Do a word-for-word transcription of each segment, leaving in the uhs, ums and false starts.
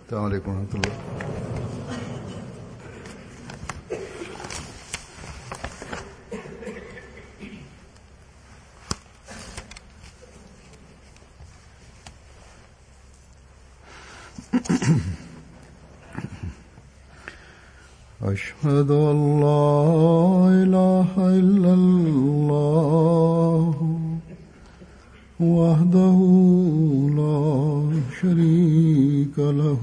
السلام عليكم ورحمة الله. أشهد أن لا إله إلا الله وحده لا شريك له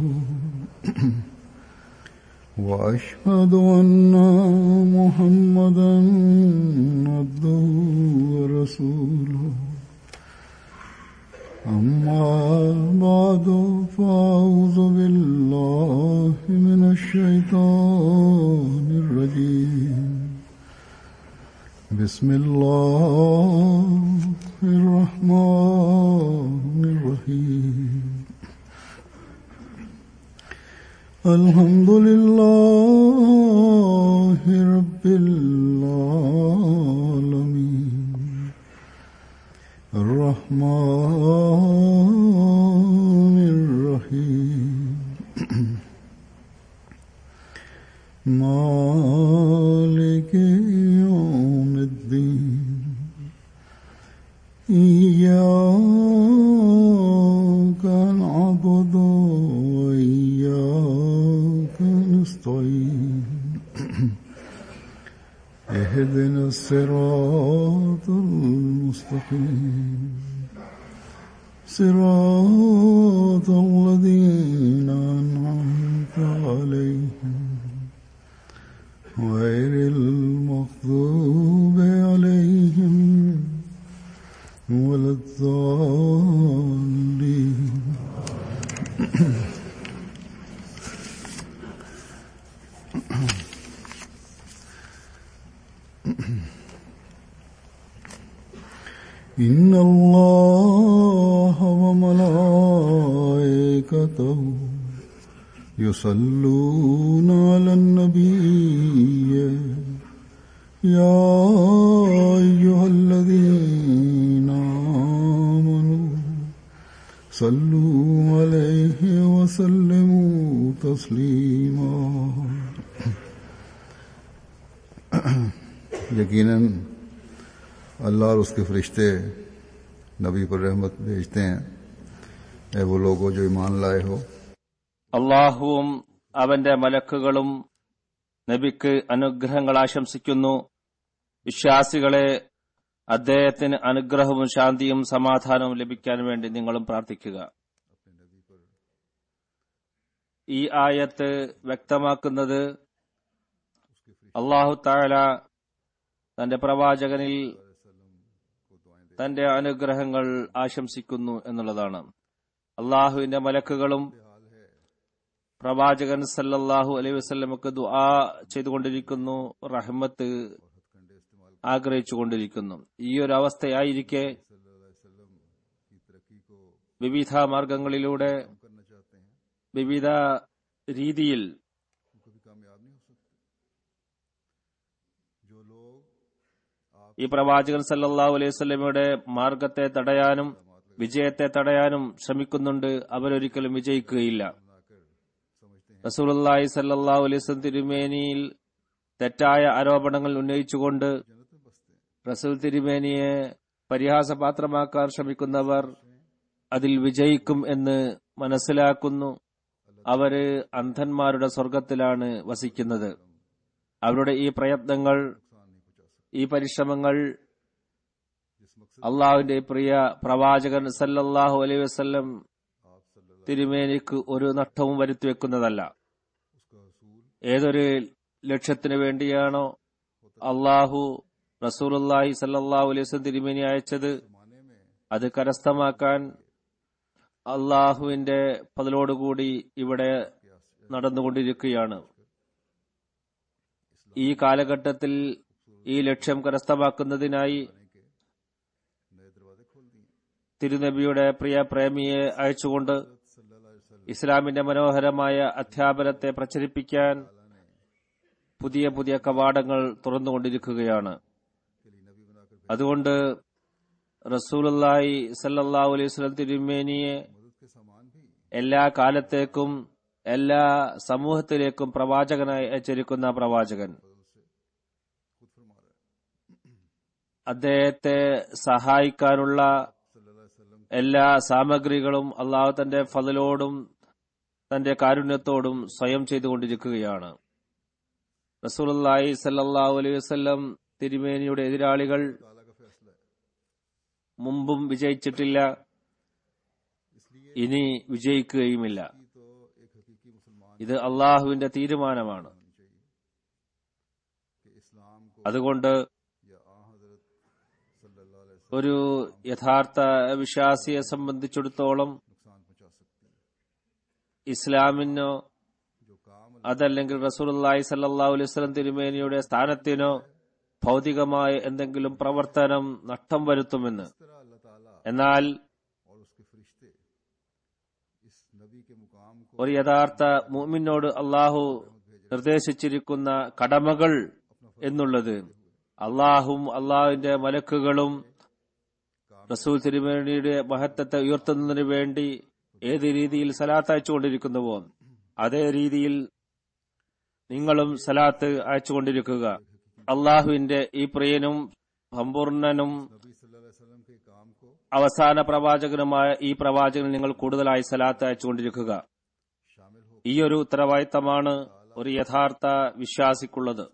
وأشهد أن محمدا عبده ورسوله. أما بعد فأعوذ بالله من الشيطان الرجيم. بسم الله الرحمن الرحيم. الحمد لله رب العالمين الرحمن الرحيم مالك يوم الدين. إياك نعبد وإياك نستعين. اهدنا الصراط المستقيم صراط الذين أنعمت عليهم غير المغضوب عليهم ولا الضالين. إن الله وملائكته يصلون على النبي يا أيها الذين آمنوا صلوا عليه وسلموا تسليما. यकीनन अल्लाह और उसके फरिश्ते नबी पर रहमत भेजते हैं. ऐ वो लोगों जो ईमान लाए हो. അള്ളാഹുവും അവന്റെ മലക്കുകളും നബിക്ക് അനുഗ്രഹങ്ങൾ ആശംസിക്കുന്നു. വിശ്വാസികളെ, അദ്ദേഹത്തിന് അനുഗ്രഹവും ശാന്തിയും സമാധാനവും ലഭിക്കാൻ വേണ്ടി നിങ്ങളും പ്രാർത്ഥിക്കുക. ഈ ആയത്ത് വ്യക്തമാക്കുന്നത് അല്ലാഹു തആല തന്റെ പ്രവാചകനിൽ തന്റെ അനുഗ്രഹങ്ങൾ ആശംസിക്കുന്നു എന്നുള്ളതാണ്. അള്ളാഹുവിന്റെ മലക്കുകളും പ്രവാചകൻ സല്ലല്ലാഹു അലൈഹി വസല്ലമക്ക് ദുആ ചെയ്തുകൊണ്ടിരിക്കുന്നു, റഹ്മത്ത് ആഗ്രഹിച്ചുകൊണ്ടിരിക്കുന്നു. ഈ ഒരു അവസ്ഥയായിരിക്കെ വിവിധ മാർഗങ്ങളിലൂടെ വിവിധ രീതിയിൽ ഈ പ്രവാചകൻ സല്ലല്ലാഹു അലൈഹി വസല്ലമയുടെ മാർഗത്തെ തടയാനും വിജയത്തെ തടയാനും ശ്രമിക്കുന്നുണ്ട്. അവരൊരിക്കലും വിജയിക്കുകയില്ല. റസൂലുള്ളാഹി സല്ലല്ലാഹു അലൈഹി വസല്ലം തിരുമേനിയിൽ തെറ്റായ ആരോപണങ്ങൾ ഉന്നയിച്ചുകൊണ്ട് റസൂൽ തിരുമേനിയെ പരിഹാസപാത്രമാക്കാൻ ശ്രമിക്കുന്നവർ അതിൽ വിജയിക്കും എന്ന് മനസ്സിലാക്കുന്നു. അവര് അന്ധന്മാരുടെ സ്വർഗത്തിലാണ് വസിക്കുന്നത്. അവരുടെ ഈ പ്രയത്നങ്ങൾ, ഈ പരിശ്രമങ്ങൾ അള്ളാഹുവിന്റെ പ്രിയ പ്രവാചകൻ സല്ലല്ലാഹു അലൈഹി വസല്ലം തിരുമേനിക്ക് ഒരു നഷ്ടവും വരുത്തിവെക്കുന്നതല്ല. ഏതൊരു ലക്ഷ്യത്തിനു വേണ്ടിയാണോ അള്ളാഹു റസൂലുള്ളാഹി സല്ലല്ലാഹു അലൈഹി വസല്ലം തിരുമേനി അയച്ചത്, അത് കരസ്ഥമാക്കാൻ അള്ളാഹുവിന്റെ ഫضലോടുകൂടി ഇവിടെ നടന്നുകൊണ്ടിരിക്കുകയാണ്. ഈ കാലഘട്ടത്തിൽ ഈ ലക്ഷ്യം കരസ്ഥമാക്കുന്നതിനായി തിരുനബിയുടെ പ്രിയ പ്രേമിയെ അയച്ചുകൊണ്ട് ഇസ്ലാമിന്റെ മനോഹരമായ അധ്യാപനത്തെ പ്രചരിപ്പിക്കാൻ പുതിയ പുതിയ കവാടങ്ങൾ തുറന്നുകൊണ്ടിരിക്കുകയാണ്. അതുകൊണ്ട് റസൂലുള്ളാഹി സല്ലല്ലാഹു അലൈഹി വസല്ലം തിരുമേനിയെ എല്ലാ കാലത്തേക്കും എല്ലാ സമൂഹത്തിലേക്കും പ്രവാചകനായി അയച്ചിരിക്കുന്ന പ്രവാചകൻ. അദ്ദേഹത്തെ സഹായിക്കാനുള്ള എല്ലാ സാമഗ്രികളും അള്ളാഹു തന്റെ ഫضലോടും തന്റെ കാരുണ്യത്തോടും സ്വയം ചെയ്തുകൊണ്ടിരിക്കുകയാണ്. റസൂലുള്ളാഹി സ്വല്ലല്ലാഹു അലൈഹി വസല്ലം തിരുമേനിയുടെ എതിരാളികൾ മുമ്പും വിജയിച്ചിട്ടില്ല, ഇനി വിജയിക്കുകയുമില്ല. ഇത് അള്ളാഹുവിന്റെ തീരുമാനമാണ്. അതുകൊണ്ട് ഒരു യഥാർത്ഥ വിശ്വാസിയെ സംബന്ധിച്ചിടത്തോളം ഇസ്ലാമിനോ അതല്ലെങ്കിൽ റസൂലുള്ളാഹി സ്വല്ലല്ലാഹു അലൈഹി വസല്ലം തിരുമേനിയുടെ സ്ഥാനത്തിനോ ഭൗതികമായ എന്തെങ്കിലും പ്രവർത്തനം നഷ്ടം വരുത്തുമെന്ന്. എന്നാൽ ഒരു യഥാർത്ഥ മുഅ്മിനോട് അള്ളാഹു നിർദ്ദേശിച്ചിരിക്കുന്ന കടമകൾ എന്നുള്ളത് അള്ളാഹും അള്ളാഹുവിന്റെ മലക്കുകളും റസൂൽ തിരുമേനിയുടെ മഹത്വത്തെ ഉയർത്തുന്നതിന് വേണ്ടി ഏത് രീതിയിൽ സലാത്ത് അയച്ചുകൊണ്ടിരിക്കുന്നുവോ അതേ രീതിയിൽ നിങ്ങളും സലാത്ത് അയച്ചുകൊണ്ടിരിക്കുക. അള്ളാഹുവിന്റെ ഈ പ്രിയനും സമ്പൂർണനും അവസാന പ്രവാചകനുമായ ഈ പ്രവാചകന് നിങ്ങൾ കൂടുതലായി സലാത്ത് അയച്ചുകൊണ്ടിരിക്കുക. ഈ ഒരു ഉത്തരവാദിത്തമാണ് ഒരു യഥാർത്ഥ വിശ്വാസിക്കുള്ളത്.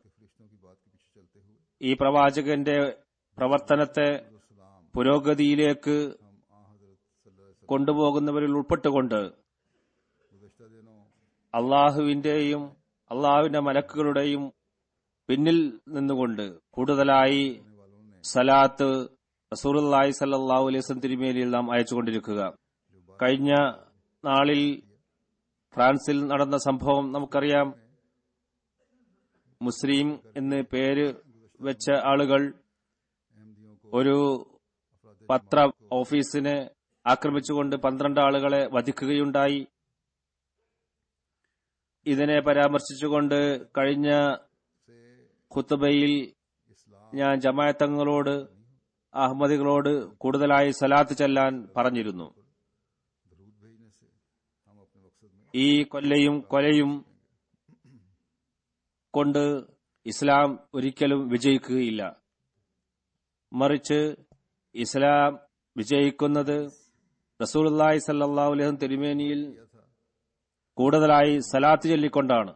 ഈ പ്രവാചകന്റെ പ്രവർത്തനത്തെ പുരോഗതിയിലേക്ക് കൊണ്ടുപോകുന്നവരിൽ ഉൾപ്പെട്ടുകൊണ്ട് അള്ളാഹുവിന്റെയും അള്ളാഹുവിന്റെ മലക്കുകളുടെയും പിന്നിൽ നിന്നുകൊണ്ട് കൂടുതലായി സലാത്ത് റസൂലുള്ളാഹി സ്വല്ലല്ലാഹു അലൈഹി വസല്ലം തിരുമേനിയിൽ നാം അയച്ചുകൊണ്ടിരിക്കുക. കഴിഞ്ഞ നാളിൽ ഫ്രാൻസിൽ നടന്ന സംഭവം നമുക്കറിയാം. മുസ്ലിം എന്ന് പേര് വെച്ച ആളുകൾ ഒരു പത്ര ഓഫീസിനെ ആക്രമിച്ചുകൊണ്ട് പന്ത്രണ്ട് ആളുകളെ വധിക്കുകയുണ്ടായി. ഇതിനെ പരാമർശിച്ചുകൊണ്ട് കഴിഞ്ഞ ഖുത്ബയിൽ ഞാൻ ജമാഅത്തങ്ങളോട് അഹമ്മദികളോട് കൂടുതലായി സലാത്ത് ചെല്ലാൻ പറഞ്ഞിരുന്നു. ഈ കൊല്ലയും കൊലയും കൊണ്ട് ഇസ്ലാം ഒരിക്കലും വിജയിക്കുകയില്ല. മറിച്ച് ഇസ്ലാം വിജയിക്കുന്നത് റസൂലുള്ളാഹി സ്വല്ലല്ലാഹു അലൈഹി വസല്ലം തിരുമേനിയിൽ കൂടുതലായി സലാത്ത് ചൊല്ലിക്കൊണ്ടാണ്.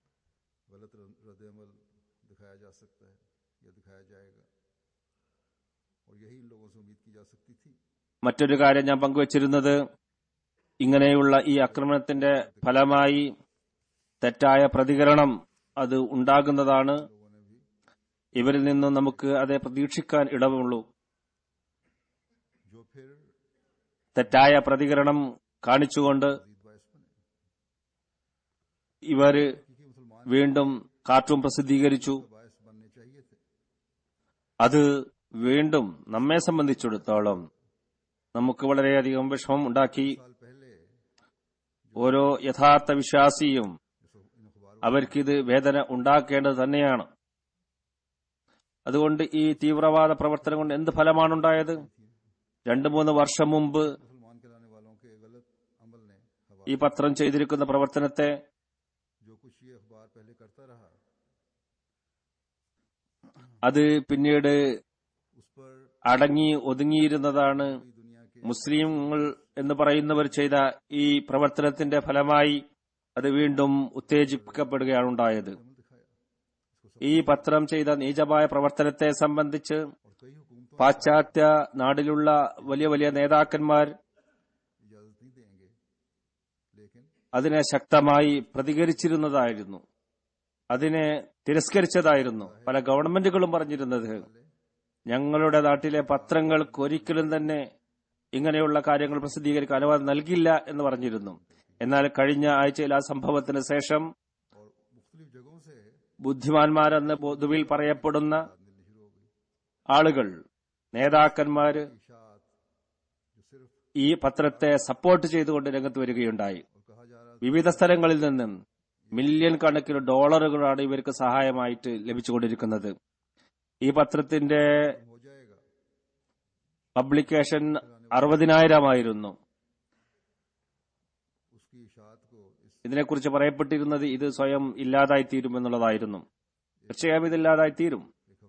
മറ്റൊരു കാര്യം ഞാൻ പങ്കുവച്ചിരുന്നത്, ഇങ്ങനെയുള്ള ഈ ആക്രമണത്തിന്റെ ഫലമായി തെറ്റായ പ്രതികരണം അത് ഉണ്ടാകുന്നതാണ്. ഇവരിൽ നിന്നും നമുക്ക് അതേ പ്രതീക്ഷിക്കാൻ ഇടവുള്ളൂ. തെറ്റായ പ്രതികരണം കാണിച്ചുകൊണ്ട് ഇവര് വീണ്ടും കാർട്ടൂൺ പ്രസിദ്ധീകരിച്ചു. അത് വീണ്ടും നമ്മെ സംബന്ധിച്ചിടത്തോളം നമുക്ക് വളരെയധികം വിഷമം ഉണ്ടാക്കി. ഓരോ യഥാർത്ഥ വിശ്വാസിയും അവർക്കിത് വേദന ഉണ്ടാക്കേണ്ടത് തന്നെയാണ്. അതുകൊണ്ട് ഈ തീവ്രവാദ പ്രവർത്തനം കൊണ്ട് എന്ത് ഫലമാണുണ്ടായത്? രണ്ടു മൂന്ന് വർഷം മുമ്പ് ഈ പത്രം ചെയ്തിരിക്കുന്ന പ്രവർത്തനത്തെ അത് പിന്നീട് അടങ്ങി ഒതുങ്ങിയിരുന്നതാണ്. മുസ്ലിങ്ങൾ എന്ന് പറയുന്നവർ ചെയ്ത ഈ പ്രവർത്തനത്തിന്റെ ഫലമായി അത് വീണ്ടും ഉത്തേജിപ്പിക്കപ്പെടുകയാണ് ഉണ്ടായത്. ഈ പത്രം ചെയ്ത നീചമായ പ്രവർത്തനത്തെ സംബന്ധിച്ച് പാശ്ചാത്യ നാടിലുള്ള വലിയ വലിയ നേതാക്കന്മാർ അതിനെ ശക്തമായി പ്രതികരിച്ചിരുന്നതായിരുന്നു, അതിനെ തിരസ്കരിച്ചതായിരുന്നു. പല ഗവൺമെന്റുകളും പറഞ്ഞിരുന്നത് ഞങ്ങളുടെ നാട്ടിലെ പത്രങ്ങൾക്ക് ഒരിക്കലും തന്നെ ഇങ്ങനെയുള്ള കാര്യങ്ങൾ പ്രസിദ്ധീകരിക്കാൻ അനുവാദം നൽകില്ല എന്ന് പറഞ്ഞിരുന്നു. എന്നാൽ കഴിഞ്ഞ ആഴ്ചയിൽ ആ സംഭവത്തിന് ശേഷം ബുദ്ധിമാന്മാരെന്ന് പൊതുവിൽ പറയപ്പെടുന്ന ആളുകൾ, നേതാക്കന്മാര് ഈ പത്രത്തെ സപ്പോർട്ട് ചെയ്തുകൊണ്ട് രംഗത്ത് വരികയുണ്ടായി. വിവിധ സ്ഥലങ്ങളിൽ നിന്നും മില്യൺ കണക്കിന് ഡോളറുകളാണ് ഇവർക്ക് സഹായമായിട്ട് ലഭിച്ചുകൊണ്ടിരിക്കുന്നത്. ഈ പത്രത്തിന്റെ പബ്ലിക്കേഷൻ അറുപതിനായിരമായിരുന്നു. ഇതിനെക്കുറിച്ച് പറയപ്പെട്ടിരുന്നത് ഇത് സ്വയം ഇല്ലാതായിത്തീരും എന്നുള്ളതായിരുന്നു. തീർച്ചയായും ഇതില്ലാതായിത്തീരും.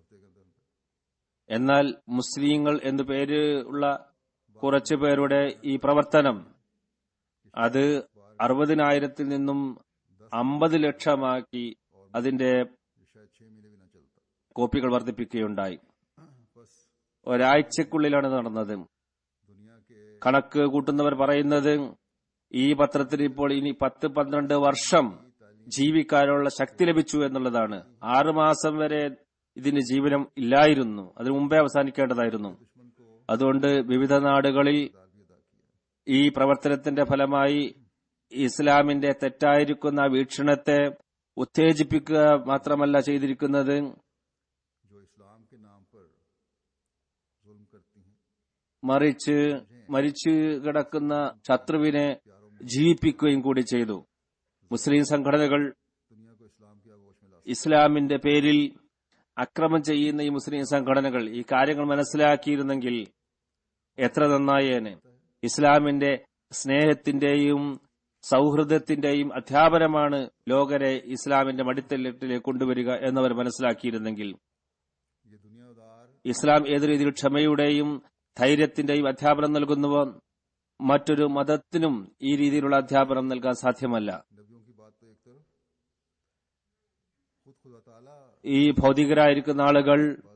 എന്നാൽ മുസ്ലിങ്ങൾ എന്നു പേരുള്ള കുറച്ചു പേരുടെ ഈ പ്രവർത്തനം അത് അറുപതിനായിരത്തിൽ നിന്നും അമ്പത് ലക്ഷമാക്കി അതിന്റെ കോപ്പികൾ വർദ്ധിപ്പിക്കുകയുണ്ടായി. ഒരാഴ്ചക്കുള്ളിലാണ് നടന്നത്. കണക്ക് കൂട്ടുന്നവർ പറയുന്നത് ഈ പത്രത്തിന് ഇപ്പോൾ ഇനി പത്ത് പന്ത്രണ്ട് വർഷം ജീവിക്കാനുള്ള ശക്തി ലഭിച്ചു എന്നുള്ളതാണ്. ആറുമാസം വരെ ഇതിന് ജീവനം ഇല്ലായിരുന്നു, അതിനു മുമ്പേ അവസാനിക്കേണ്ടതായിരുന്നു. അതുകൊണ്ട് വിവിധ നാടുകളിൽ ഈ പ്രവർത്തനത്തിന്റെ ഫലമായി ഇസ്ലാമിന്റെ തെറ്റായിരിക്കുന്ന വീക്ഷണത്തെ ഉത്തേജിപ്പിക്കുക മാത്രമല്ല ചെയ്തിരിക്കുന്നത്, മറിച്ച് മരിച്ചു കിടക്കുന്ന ശത്രുവിനെ ജീവിപ്പിക്കുകയും കൂടി ചെയ്തു. മുസ്ലിം സംഘടനകൾ ഇസ്ലാമിന്റെ പേരിൽ അക്രമം ചെയ്യുന്ന ഈ മുസ്ലിം സംഘടനകൾ ഈ കാര്യങ്ങൾ മനസ്സിലാക്കിയിരുന്നെങ്കിൽ എത്ര നന്നായേനെ. ഇസ്ലാമിന്റെ സ്നേഹത്തിന്റെയും സൗഹൃദത്തിന്റെയും അധ്യാപനമാണ് ലോകരെ ഇസ്ലാമിന്റെ മടിത്തട്ടിലേക്ക് കൊണ്ടുവരിക എന്നവർ മനസ്സിലാക്കിയിരുന്നെങ്കിൽ, ഇസ്ലാം ഏതു രീതിയിൽ ക്ഷമയുടെയും ധൈര്യത്തിന്റെയും അധ്യാപനം നൽകുന്നുവോ മറ്റൊരു മതത്തിനും ഈ രീതിയിലുള്ള അധ്യാപനം നൽകാൻ സാധ്യമല്ല. ഈ ഭൗതികരായിരിക്കുന്ന ആളുകൾ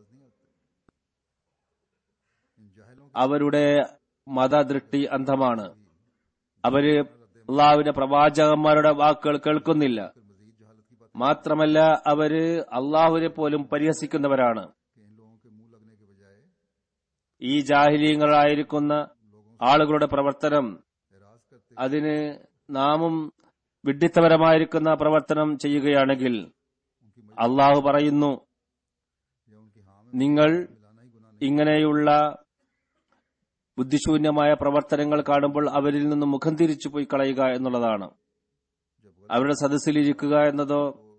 അവരുടെ മതദൃഷ്ടി അന്ധമാണ്. അവര് അള്ളാഹുവിന്റെ പ്രവാചകന്മാരുടെ വാക്കുകൾ കേൾക്കുന്നില്ല. മാത്രമല്ല അവര് അള്ളാഹുവിനെ പോലും പരിഹസിക്കുന്നവരാണ്. ഈ ജാഹിലീങ്ങളായിരിക്കുന്ന ആളുകളുടെ പ്രവർത്തനം, അതിന് നാമും വിഡ്ഢിത്തപരമായിരിക്കുന്ന പ്രവർത്തനം ചെയ്യുകയാണെങ്കിൽ അള്ളാഹു പറയുന്നു, നിങ്ങൾ ഇങ്ങനെയുള്ള ബുദ്ധിശൂന്യമായ പ്രവർത്തനങ്ങൾ കാണുമ്പോൾ അവരിൽ നിന്ന് മുഖം തിരിച്ചു പോയി കളയുക എന്നുള്ളതാണ്. അവരുടെ സദസ്സിലിരിക്കുക എന്നതോ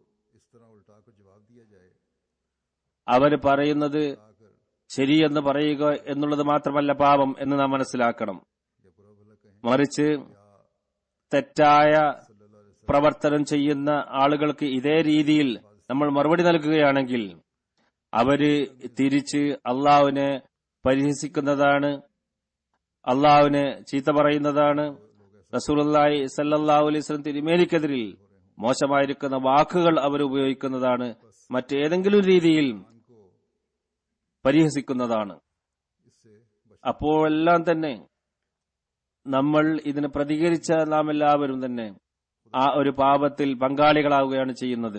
അവര് പറയുന്നത് ശരിയെന്ന് പറയുക എന്നുള്ളത് മാത്രമല്ല പാപം എന്ന് നാം മനസ്സിലാക്കണം. മറിച്ച് തെറ്റായ പ്രവർത്തനം ചെയ്യുന്ന ആളുകൾക്ക് ഇതേ രീതിയിൽ നമ്മൾ മറുപടി നൽകുകയാണെങ്കിൽ അവര് തിരിച്ച് അള്ളാഹുവിനെ പരിഹസിക്കുന്നതാണ്, അള്ളാഹുവിനെ ചീത്ത പറയുന്നതാണ്. റസൂലുള്ളാഹി സ്വല്ലല്ലാഹു അലൈഹി വസല്ലം തിരുമേനിക്കെതിരിൽ മോശമായിരിക്കുന്ന വാക്കുകൾ അവർ ഉപയോഗിക്കുന്നതാണ്, മറ്റേതെങ്കിലും രീതിയിൽ പരിഹസിക്കുന്നതാണ്. അപ്പോഴെല്ലാം തന്നെ നമ്മൾ ഇതിന് പ്രതികരിച്ച നാം എല്ലാവരും തന്നെ ആ ഒരു പാപത്തിൽ പങ്കാളികളാവുകയാണ് ചെയ്യുന്നത്.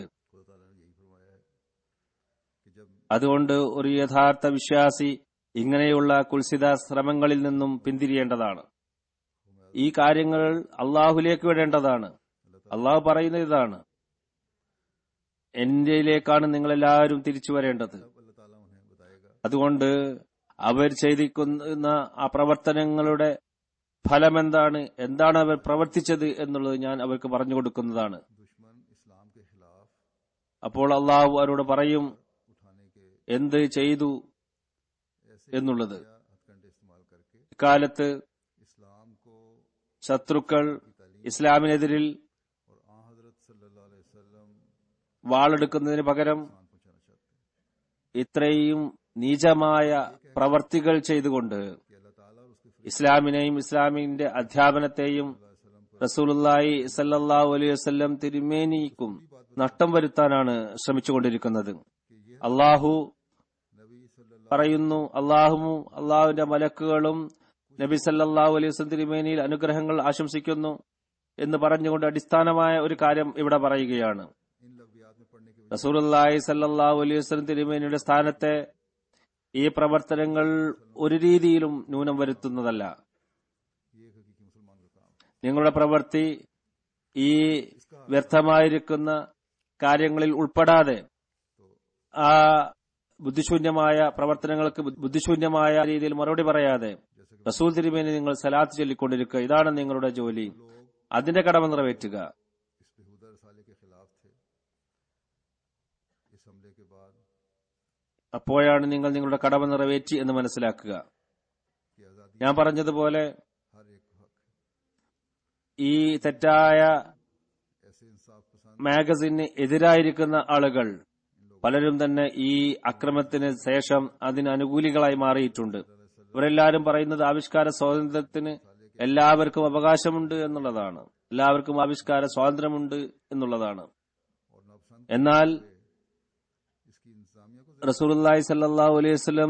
അതുകൊണ്ട് ഒരു യഥാർത്ഥ വിശ്വാസി ഇങ്ങനെയുള്ള കുൽസിത ശ്രമങ്ങളിൽ നിന്നും പിന്തിരിയേണ്ടതാണ്. ഈ കാര്യങ്ങൾ അള്ളാഹുലേക്ക് വിടേണ്ടതാണ്. അള്ളാഹു പറയുന്ന ഇതാണ്, എന്റെയിലേക്കാണ് നിങ്ങളെല്ലാവരും തിരിച്ചു വരേണ്ടത്. അതുകൊണ്ട് അവർ ചെയ്തിരിക്കുന്ന ആ പ്രവർത്തനങ്ങളുടെ ഫലമെന്താണ്, എന്താണ് അവർ പ്രവർത്തിച്ചത് എന്നുള്ളത് ഞാൻ അവർക്ക് പറഞ്ഞു കൊടുക്കുന്നതാണ്. അപ്പോൾ അള്ളാഹു അവരോട് പറയും എന്ത് ചെയ്തു എന്നുള്ളത്. ഇക്കാലത്ത് ശത്രുക്കൾ ഇസ്ലാമിനെതിരിൽ വാളെടുക്കുന്നതിന് പകരം ഇത്രയും നീചമായ പ്രവർത്തികൾ ചെയ്തുകൊണ്ട് ഇസ്ലാമിനെയും ഇസ്ലാമിന്റെ അധ്യാപനത്തെയും റസൂലുള്ളാഹി സ്വല്ലല്ലാഹു അലൈഹി വസല്ലം തിരുമേനിക്കും നഷ്ടം വരുത്താനാണ് ശ്രമിച്ചുകൊണ്ടിരിക്കുന്നത്. അള്ളാഹു പറയുന്നു, അള്ളാഹുവും അള്ളാഹുവിന്റെ മലക്കുകളും നബി സല്ലല്ലാഹു അലൈഹി വസല്ലം തിരുമേനിയിൽ അനുഗ്രഹങ്ങൾ ആശംസിക്കുന്നു എന്ന് പറഞ്ഞുകൊണ്ട് അടിസ്ഥാനമായ ഒരു കാര്യം ഇവിടെ പറയുകയാണ്. റസൂലുള്ളാഹി സ്വല്ലല്ലാഹു അലൈഹി വസല്ലം തിരുമേനിയുടെ സ്ഥാനത്തെ ഈ പ്രവർത്തനങ്ങൾ ഒരു രീതിയിലും ന്യൂനം വരുത്തുന്നതല്ല. നിങ്ങളുടെ പ്രവൃത്തി ഈ വ്യർത്ഥമായിരിക്കുന്ന കാര്യങ്ങളിൽ ഉൾപ്പെടാതെ ആ ബുദ്ധിശൂന്യമായ പ്രവർത്തനങ്ങൾക്ക് ബുദ്ധിശൂന്യമായ രീതിയിൽ മറുപടി പറയാതെ റസൂൽ തിരുമേനി നിങ്ങൾ സലാത്ത് ചൊല്ലിക്കൊണ്ടിരിക്കുക, ഇതാണ് നിങ്ങളുടെ ജോലി. അതിന്റെ കടമ നിറവേറ്റുക. അപ്പോഴാണ് നിങ്ങൾ നിങ്ങളുടെ കടമ നിറവേറ്റി എന്ന് മനസ്സിലാക്കുക. ഞാൻ പറഞ്ഞതുപോലെ ഈ തെറ്റായ മാഗസിന് എതിരായിരിക്കുന്ന ആളുകൾ പലരും തന്നെ ഈ അക്രമത്തിന് ശേഷം അതിന് അനുകൂലികളായി മാറിയിട്ടുണ്ട്. ഇവരെല്ലാവരും പറയുന്നത് ആവിഷ്കാര സ്വാതന്ത്ര്യത്തിന് എല്ലാവർക്കും അവകാശമുണ്ട് എന്നുള്ളതാണ്, എല്ലാവർക്കും ആവിഷ്കാര സ്വാതന്ത്ര്യമുണ്ട് എന്നുള്ളതാണ്. എന്നാൽ റസൂലുള്ളാഹി സ്വല്ലല്ലാഹു അലൈഹി വസല്ലം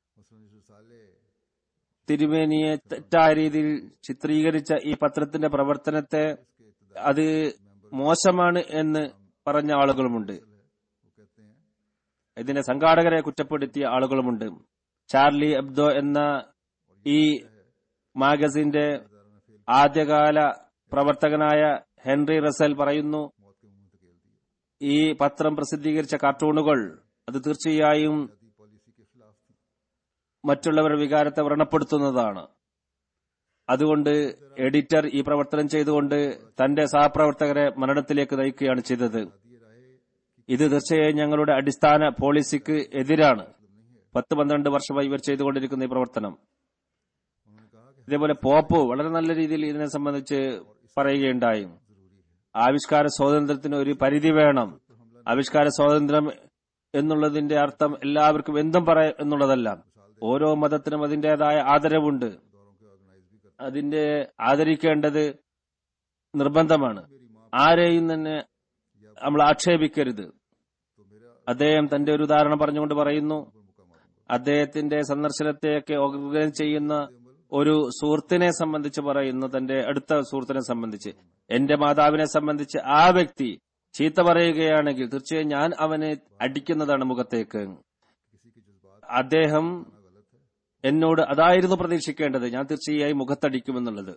തിരുമേനിയെ തെറ്റായ രീതിയിൽ ചിത്രീകരിച്ച ഈ പത്രത്തിന്റെ പ്രവർത്തനത്തെ അത് മോശമാണ് എന്ന് പറഞ്ഞ ആളുകളുമുണ്ട്. ഇതിന്റെ സംഘാടകരെ കുറ്റപ്പെടുത്തിയ ആളുകളുമുണ്ട്. ചാർലി എബ്ദോ എന്ന ഈ മാഗസിന്റെ ആദ്യകാല പ്രവർത്തകനായ ഹെൻറി റസൽ പറയുന്നു, ഈ പത്രം പ്രസിദ്ധീകരിച്ച കാർട്ടൂണുകൾ അത് തീർച്ചയായും മറ്റുള്ളവരുടെ വികാരത്തെ വ്രണപ്പെടുത്തുന്നതാണ്. അതുകൊണ്ട് എഡിറ്റർ ഈ പ്രവർത്തനം ചെയ്തുകൊണ്ട് തന്റെ സഹപ്രവർത്തകരെ മരണത്തിലേക്ക് നയിക്കുകയാണ് ചെയ്തത്. ഇത് തീർച്ചയായും ഞങ്ങളുടെ അടിസ്ഥാന പോളിസിക്ക് എതിരാണ്. പത്ത് പന്ത്രണ്ട് വർഷമായി ഇവർ ചെയ്തുകൊണ്ടിരിക്കുന്ന ഈ പ്രവർത്തനം. ഇതേപോലെ പോപ്പ് വളരെ നല്ല രീതിയിൽ ഇതിനെ സംബന്ധിച്ച് പറയുകയുണ്ടായി. ആവിഷ്കാര സ്വാതന്ത്ര്യത്തിന് ഒരു പരിധി വേണം. ആവിഷ്കാര സ്വാതന്ത്ര്യം എന്നുള്ളതിന്റെ അർത്ഥം എല്ലാവർക്കും എന്തും പറയാം എന്നുള്ളതല്ല. ഓരോ മതത്തിനും അതിന്റേതായ ആദരവുണ്ട്. അതിന്റെ ആദരിക്കേണ്ടത് നിർബന്ധമാണ്. ആരെയും തന്നെ നമ്മൾ ആക്ഷേപിക്കരുത്. അദ്ദേഹം തന്റെ ഒരു ഉദാഹരണം പറഞ്ഞുകൊണ്ട് പറയുന്നു, അദ്ദേഹത്തിന്റെ സന്ദർശനത്തെയൊക്കെ ഓർഗനൈസ് ചെയ്യുന്ന ഒരു സുഹൃത്തിനെ സംബന്ധിച്ച് പറയുന്നു, തന്റെ അടുത്ത സുഹൃത്തിനെ സംബന്ധിച്ച്, എന്റെ മാതാവിനെ സംബന്ധിച്ച് ആ വ്യക്തി ചീത്ത പറയുകയാണെങ്കിൽ തീർച്ചയായും ഞാൻ അവനെ അടിക്കുന്നതാണ് മുഖത്തേക്ക്. അദ്ദേഹം എന്നോട് അതായിരുന്നു പ്രതീക്ഷിക്കേണ്ടത്, ഞാൻ തീർച്ചയായും മുഖത്തടിക്കുമെന്നുള്ളത്.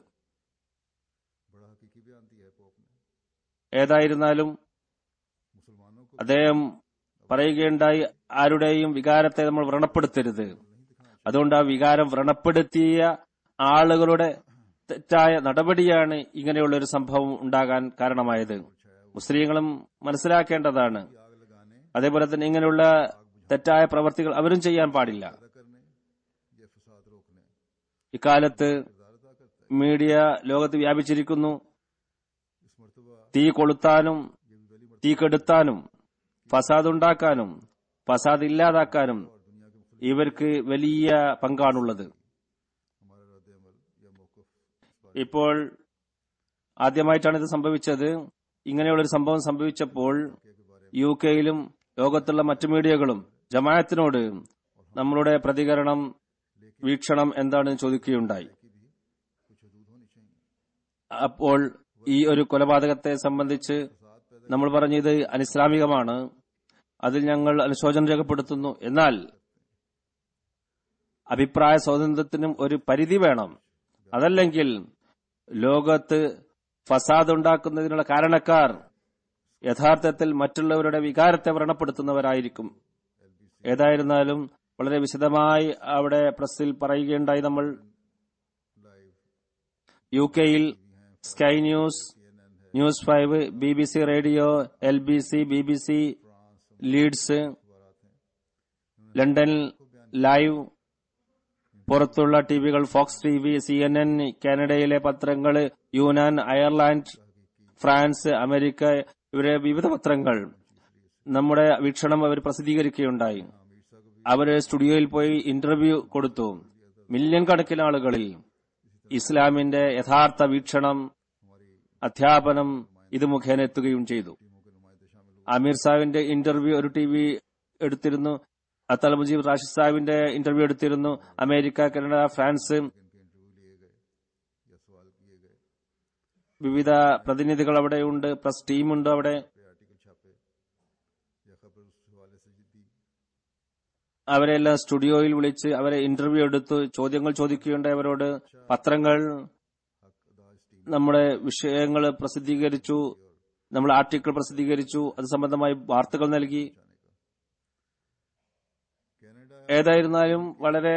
ഏതായിരുന്നാലും അദ്ദേഹം പറയുകയുണ്ടായി, ആരുടെയും വികാരത്തെ നമ്മൾ വ്രണപ്പെടുത്തരുത്. അതുകൊണ്ട് ആ വികാരം വ്രണപ്പെടുത്തിയ ആളുകളുടെ തെറ്റായ നടപടിയാണ് ഇങ്ങനെയുള്ള ഒരു സംഭവം ഉണ്ടാകാൻ കാരണമായത്. മുസ്ലിങ്ങളും മനസ്സിലാക്കേണ്ടതാണ്. അതേപോലെ തന്നെ ഇങ്ങനെയുള്ള തെറ്റായ പ്രവർത്തികൾ അവരും ചെയ്യാൻ പാടില്ല. ഇക്കാലത്ത് മീഡിയ ലോകത്ത് വ്യാപിച്ചിരിക്കുന്നു. തീ കൊളുത്താനും തീ കെടുത്താനും ഫസാദ് ഉണ്ടാക്കാനും ഫസാദ് ഇല്ലാതാക്കാനും ഇവർക്ക് വലിയ പങ്കാണുള്ളത്. ഇപ്പോൾ ആദ്യമായിട്ടാണ് ഇത് സംഭവിച്ചത്. ഇങ്ങനെയുള്ളൊരു സംഭവം സംഭവിച്ചപ്പോൾ യു കെയിലും ലോകത്തുള്ള മറ്റു മീഡിയകളും ജമാഅത്തിനോട് നമ്മളുടെ പ്രതികരണം, വീക്ഷണം എന്താണെന്ന് ചോദിക്കുകയുണ്ടായി. അപ്പോൾ ഈ ഒരു കൊലപാതകത്തെ സംബന്ധിച്ച് നമ്മൾ പറഞ്ഞു, ഇത് അനിസ്ലാമികമാണ്, അതിൽ ഞങ്ങൾ അനുശോചനം രേഖപ്പെടുത്തുന്നു. എന്നാൽ അഭിപ്രായ സ്വാതന്ത്ര്യത്തിനും ഒരു പരിധി വേണം. അതല്ലെങ്കിൽ ലോകത്ത് ഫസാദ് ഉണ്ടാക്കുന്നതിനുള്ള കാരണക്കാർ യഥാർത്ഥത്തിൽ മറ്റുള്ളവരുടെ വികാരത്തെ വ്രണപ്പെടുത്തുന്നവരായിരിക്കും. ഏതായിരുന്നാലും വളരെ വിശദമായി അവിടെ പ്രസിൽ പറയുകയുണ്ടായി. നമ്മൾ യു കെയിൽ Sky News, News Five, B B C radio, L B C, B B C Leeds, London Live, പുറത്തുള്ള ടിവികൾ Fox T V, C N N, കാനഡയിലെ പത്രങ്ങൾ, യൂനാൻ, അയർലാൻഡ്, ഫ്രാൻസ്, അമേരിക്ക, ഇവരെ വിവിധ പത്രങ്ങൾ നമ്മുടെ വീക്ഷണം അവർ പ്രസിദ്ധീകരിക്കുകയുണ്ടായി. അവര് സ്റ്റുഡിയോയിൽ പോയി ഇന്റർവ്യൂ കൊടുത്തു. മില്യൺ കണക്കിന് ആളുകളിൽ ഇസ്ലാമിന്റെ യഥാർത്ഥ വീക്ഷണം, അധ്യാപനം ഇത് മുഖേന എത്തുകയും ചെയ്തു. അമീർ സാഹിബിന്റെ ഇന്റർവ്യൂ ഒരു ടി വി എടുത്തിരുന്നു. അത്തൽ മുജീബ് റാഷിദ് സാഹിബിന്റെ ഇന്റർവ്യൂ എടുത്തിരുന്നു. അമേരിക്ക, കാനഡ, ഫ്രാൻസ് വിവിധ പ്രതിനിധികൾ അവിടെയുണ്ട്. പ്രസ് ടീമുണ്ട് അവിടെ. അവരെല്ലാം സ്റ്റുഡിയോയിൽ വിളിച്ച് അവരെ ഇന്റർവ്യൂ എടുത്തു, ചോദ്യങ്ങൾ ചോദിക്കുകയുണ്ടായി അവരോട്. പത്രങ്ങൾ നമ്മുടെ വിഷയങ്ങൾ പ്രസിദ്ധീകരിച്ചു, നമ്മൾ ആർട്ടിക്കിൾ പ്രസിദ്ധീകരിച്ചു, അത് സംബന്ധമായി വാർത്തകൾ നൽകി. ഏതായിരുന്നാലും വളരെ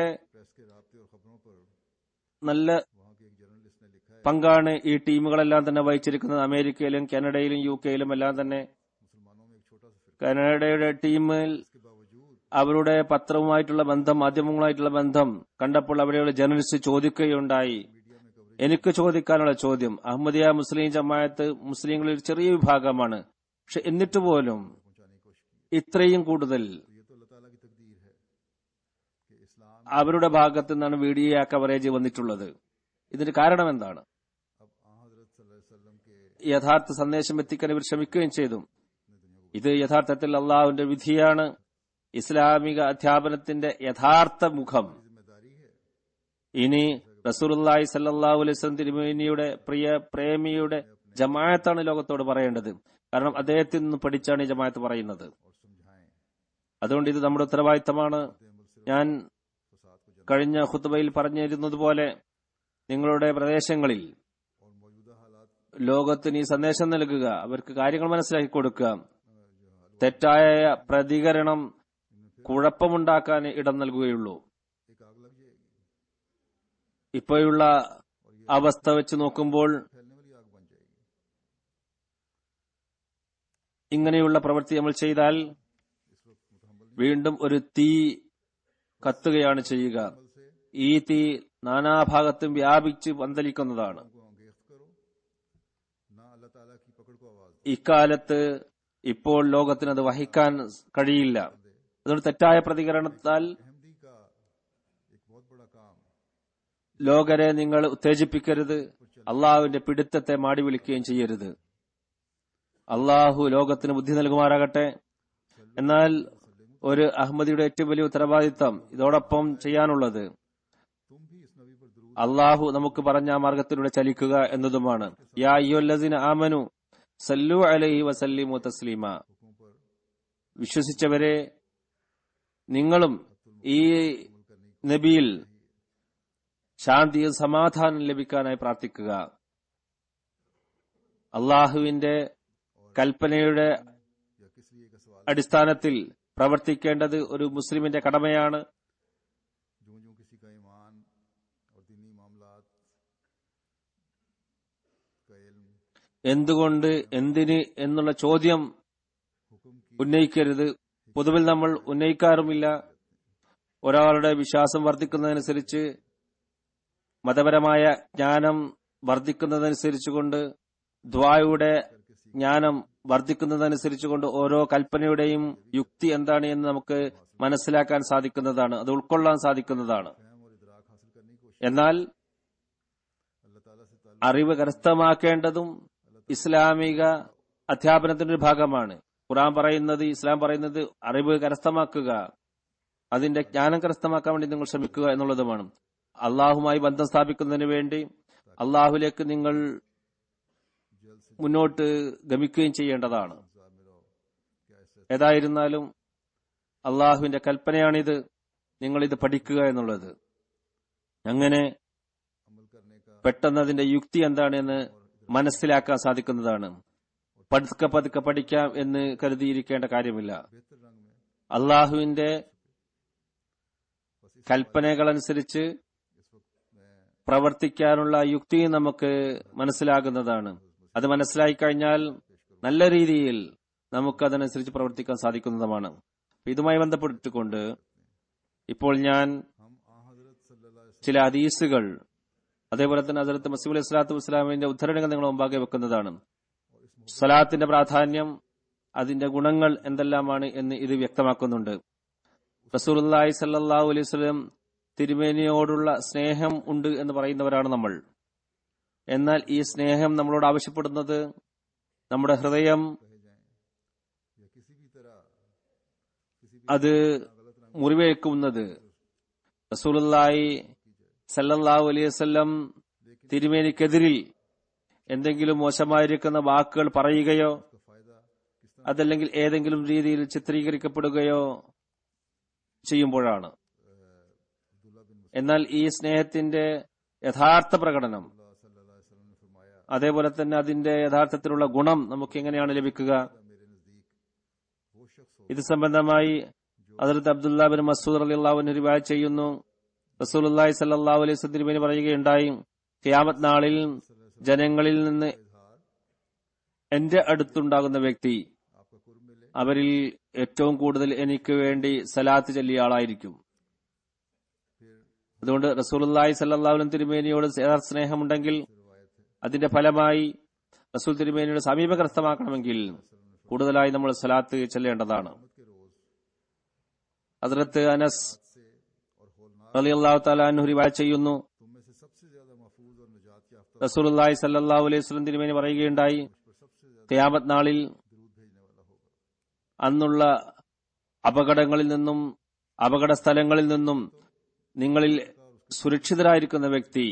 നല്ല പങ്കാണ് ഈ ടീമുകളെല്ലാം തന്നെ വഹിച്ചിരിക്കുന്നത്. അമേരിക്കയിലും കാനഡയിലും യു കെയിലും എല്ലാം തന്നെ. കാനഡയുടെ ടീമിൽ അവരുടെ പത്രവുമായിട്ടുള്ള ബന്ധം, മാധ്യമങ്ങളുമായിട്ടുള്ള ബന്ധം കണ്ടപ്പോൾ അവിടെയുള്ള ജേർണലിസ്റ്റ് ചോദിക്കുകയുണ്ടായി, എനിക്ക് ചോദിക്കാനുള്ള ചോദ്യം, അഹമ്മദിയ മുസ്ലിം ജമാഅത്ത് മുസ്ലിങ്ങളിൽ ചെറിയ വിഭാഗമാണ്, പക്ഷെ എന്നിട്ട് പോലും ഇത്രയും കൂടുതൽ അവരുടെ ഭാഗത്തു നിന്നാണ് വീഡിയോ കവറേജ് വന്നിട്ടുള്ളത്. ഇതിന് കാരണം എന്താണ്? യഥാർത്ഥ സന്ദേശം എത്തിക്കാൻ ഇവർ ശ്രമിക്കുകയും ചെയ്തു. ഇത് യഥാർത്ഥത്തിൽ അള്ളാഹുവിന്റെ വിധിയാണ്. ഇസ്ലാമിക അധ്യാപനത്തിന്റെ യഥാർത്ഥ മുഖം ഇനി റസൂലുള്ളാഹി സ്വല്ലല്ലാഹു അലൈഹി വസല്ലം തിരുമേനിയുടെ പ്രിയ പ്രേമിയുടെ ജമാഅത്താണ് ലോകത്തോട് പറയേണ്ടത്. കാരണം അദ്ദേഹത്തിൽ നിന്ന് പഠിച്ചാണ് ഈ ജമാഅത്ത് പറയുന്നത്. അതുകൊണ്ട് ഇത് നമ്മുടെ ഉത്തരവാദിത്തമാണ്. ഞാൻ കഴിഞ്ഞ ഖുത്ബയിൽ പറഞ്ഞിരുന്നതുപോലെ നിങ്ങളുടെ പ്രദേശങ്ങളിൽ ലോകത്തിന് ഈ സന്ദേശം നൽകുക, അവർക്ക് കാര്യങ്ങൾ മനസ്സിലാക്കി കൊടുക്കുക. തെറ്റായ പ്രതികരണം കുഴപ്പമുണ്ടാക്കാൻ ഇടം നൽകുകയുള്ളൂ. ഇപ്പോഴുള്ള അവസ്ഥ വെച്ച് നോക്കുമ്പോൾ ഇങ്ങനെയുള്ള പ്രവൃത്തി നമ്മൾ ചെയ്താൽ വീണ്ടും ഒരു തീ കത്തുകയാണ് ചെയ്യുക. ഈ തീ നാനാഭാഗത്തും വ്യാപിച്ച് പന്തലിക്കുന്നതാണ്. ഇക്കാലത്ത് ഇപ്പോൾ ലോകത്തിന് അത് വഹിക്കാൻ കഴിയില്ല. അതുകൊണ്ട് തെറ്റായ പ്രതികരണത്താൽ ലോകരെ നിങ്ങൾ ഉത്തേജിപ്പിക്കരുത്. അള്ളാഹുവിന്റെ പിടുത്തത്തെ മാടി വിളിക്കുകയും ചെയ്യരുത്. അള്ളാഹു ലോകത്തിന് ബുദ്ധി നൽകുമാറാകട്ടെ. എന്നാൽ ഒരു അഹമ്മദിയുടെ ഏറ്റവും വലിയ ഉത്തരവാദിത്തം ഇതോടൊപ്പം ചെയ്യാനുള്ളത് അള്ളാഹു നമുക്ക് പറഞ്ഞ മാർഗത്തിലൂടെ ചലിക്കുക എന്നതുമാണ്. യാ അയ്യുഹല്ലസീന ആമനു സല്ലു അലൈഹി വസല്ലിമു തസ്ലീമ. വിശ്വസിച്ചവരെ, നിങ്ങളും ഈ നബിയിൽ ശാന്തിയും സമാധാനം ലഭിക്കാനായി പ്രാർത്ഥിക്കുക. അള്ളാഹുവിന്റെ കൽപ്പനയുടെ അടിസ്ഥാനത്തിൽ പ്രവർത്തിക്കേണ്ടത് ഒരു മുസ്ലിമിന്റെ കടമയാണ്. എന്തുകൊണ്ട്, എന്തിന് എന്നുള്ള ചോദ്യം ഉന്നയിക്കരുത്. പൊതുവിൽ നമ്മൾ ഉന്നയിക്കാറുമില്ല. ഒരാളുടെ വിശ്വാസം വർദ്ധിക്കുന്നതനുസരിച്ച്, മതപരമായ ജ്ഞാനം വർദ്ധിക്കുന്നതനുസരിച്ചുകൊണ്ട്, ദ്വായുടെ ജ്ഞാനം വർദ്ധിക്കുന്നതനുസരിച്ചുകൊണ്ട് ഓരോ കൽപ്പനയുടെയും യുക്തി എന്താണ് എന്ന് നമുക്ക് മനസ്സിലാക്കാൻ സാധിക്കുന്നതാണ്, അത് ഉൾക്കൊള്ളാൻ സാധിക്കുന്നതാണ്. എന്നാൽ അറിവ് കരസ്ഥമാക്കേണ്ടതും ഇസ്ലാമിക അധ്യാപനത്തിന്റെ ഒരു ഭാഗമാണ്. ഖുർആൻ പറയുന്നത്, ഇസ്ലാം പറയുന്നത് അറിവ് കരസ്ഥമാക്കുക, അതിന്റെ ജ്ഞാനം കരസ്ഥമാക്കാൻ വേണ്ടി നിങ്ങൾ ശ്രമിക്കുക എന്നുള്ളതുമാണ്. അള്ളാഹുമായി ബന്ധം സ്ഥാപിക്കുന്നതിന് വേണ്ടി അള്ളാഹുലേക്ക് നിങ്ങൾ മുന്നോട്ട് ഗമിക്കുകയും ചെയ്യേണ്ടതാണ്. ഏതായിരുന്നാലും അള്ളാഹുവിന്റെ കൽപ്പനയാണിത്, നിങ്ങളിത് പഠിക്കുക എന്നുള്ളത്. അങ്ങനെ പെട്ടെന്ന് അതിന്റെ യുക്തി എന്താണെന്ന് മനസ്സിലാക്കാൻ സാധിക്കുന്നതാണ്. പതുക്കെ പതുക്കെ പഠിക്കാം എന്ന് കരുതിയിരിക്കേണ്ട കാര്യമില്ല. അള്ളാഹുവിന്റെ കൽപ്പനകളനുസരിച്ച് പ്രവർത്തിക്കാനുള്ള യുക്തി നമുക്ക് മനസ്സിലാകുന്നതാണ്. അത് മനസ്സിലായി കഴിഞ്ഞാൽ നല്ല രീതിയിൽ നമുക്ക് അതനുസരിച്ച് പ്രവർത്തിക്കാൻ സാധിക്കുന്നതുമാണ്. ഇതുമായി ബന്ധപ്പെട്ടുകൊണ്ട് ഇപ്പോൾ ഞാൻ ചില ഹദീസുകൾ, അതേപോലെ തന്നെ ഹദ്റത്ത് മസീഹ് അലൈഹി സ്വലാത്തു വസ്സലാമിന്റെ ഉദ്ധരണികൾ നിങ്ങൾ മുമ്പാകെ വെക്കുന്നതാണ്. സ്വലാത്തിന്റെ പ്രാധാന്യം, അതിന്റെ ഗുണങ്ങൾ എന്തെല്ലാമാണ് എന്ന് ഇത് വ്യക്തമാക്കുന്നുണ്ട്. റസൂലുള്ളാഹി സ്വല്ലല്ലാഹു അലൈഹി വസല്ലം തിരുമേനിയോടുള്ള സ്നേഹം ഉണ്ട് എന്ന് പറയുന്നവരാണ് നമ്മൾ. എന്നാൽ ഈ സ്നേഹം നമ്മളോട് ആവശ്യപ്പെടുന്നത് നമ്മുടെ ഹൃദയം അത് മുറിവേൽക്കുന്നത് റസൂലുള്ളാഹി സല്ലല്ലാഹു അലൈഹി വസല്ലം തിരുമേനിക്കെതിരിൽ എന്തെങ്കിലും മോശമായിരിക്കുന്ന വാക്കുകൾ പറയുകയോ അതല്ലെങ്കിൽ ഏതെങ്കിലും രീതിയിൽ ചിത്രീകരിക്കപ്പെടുകയോ ചെയ്യുമ്പോഴാണ്. എന്നാൽ ഈ സ്നേഹത്തിന്റെ യഥാർത്ഥ പ്രകടനം, അതേപോലെ തന്നെ അതിന്റെ യഥാർത്ഥത്തിലുള്ള ഗുണം നമുക്ക് എങ്ങനെയാണ് ലഭിക്കുക? ഇത് സംബന്ധമായി ഹദ്റത്ത് അബ്ദുല്ലാ ബിൻ മസ്ഊദ് റളിയല്ലാഹു അൻഹു റിവായത്ത് ചെയ്യുന്നു. റസൂലുള്ളാഹി സ്വല്ലല്ലാഹു അലൈഹി വസല്ലം പറയുകയുണ്ടായി, ഖിയാമത്ത് നാളിൽ ജനങ്ങളിൽ നിന്ന് എന്റെ അടുത്തുണ്ടാകുന്ന വ്യക്തി അവരിൽ ഏറ്റവും കൂടുതൽ എനിക്ക് വേണ്ടി സലാത്ത് ചൊല്ലിയ ആളായിരിക്കും. അതുകൊണ്ട് റസൂലുള്ളാഹി സ്വല്ലല്ലാഹു അലൈഹി വസല്ലം തിരുമേനിയോട് യഥാർത്ഥ സ്നേഹമുണ്ടെങ്കിൽ അതിന്റെ ഫലമായി റസൂൽ തിരുമേനിയുടെ സമീപം കരസ്ഥമാക്കണമെങ്കിൽ കൂടുതലായി നമ്മൾ സലാത്ത് ചെല്ലേണ്ടതാണ്. ഹദ്റത്ത് അനസ് റളിയല്ലാഹു തആല അൻഹു റിവായത്ത് ചെയ്യുന്നു, റസൂലുള്ളാഹി സ്വല്ലല്ലാഹു അലൈഹി വസല്ലം തിരുമേനി പറയുകയുണ്ടായി, ഖിയാമത്ത് നാളിൽ അന്നുള്ള അപകടങ്ങളിൽ നിന്നും അപകട സ്ഥലങ്ങളിൽ നിന്നും നിങ്ങളിൽ സുരക്ഷിതരായിരിക്കുന്ന വ്യക്തി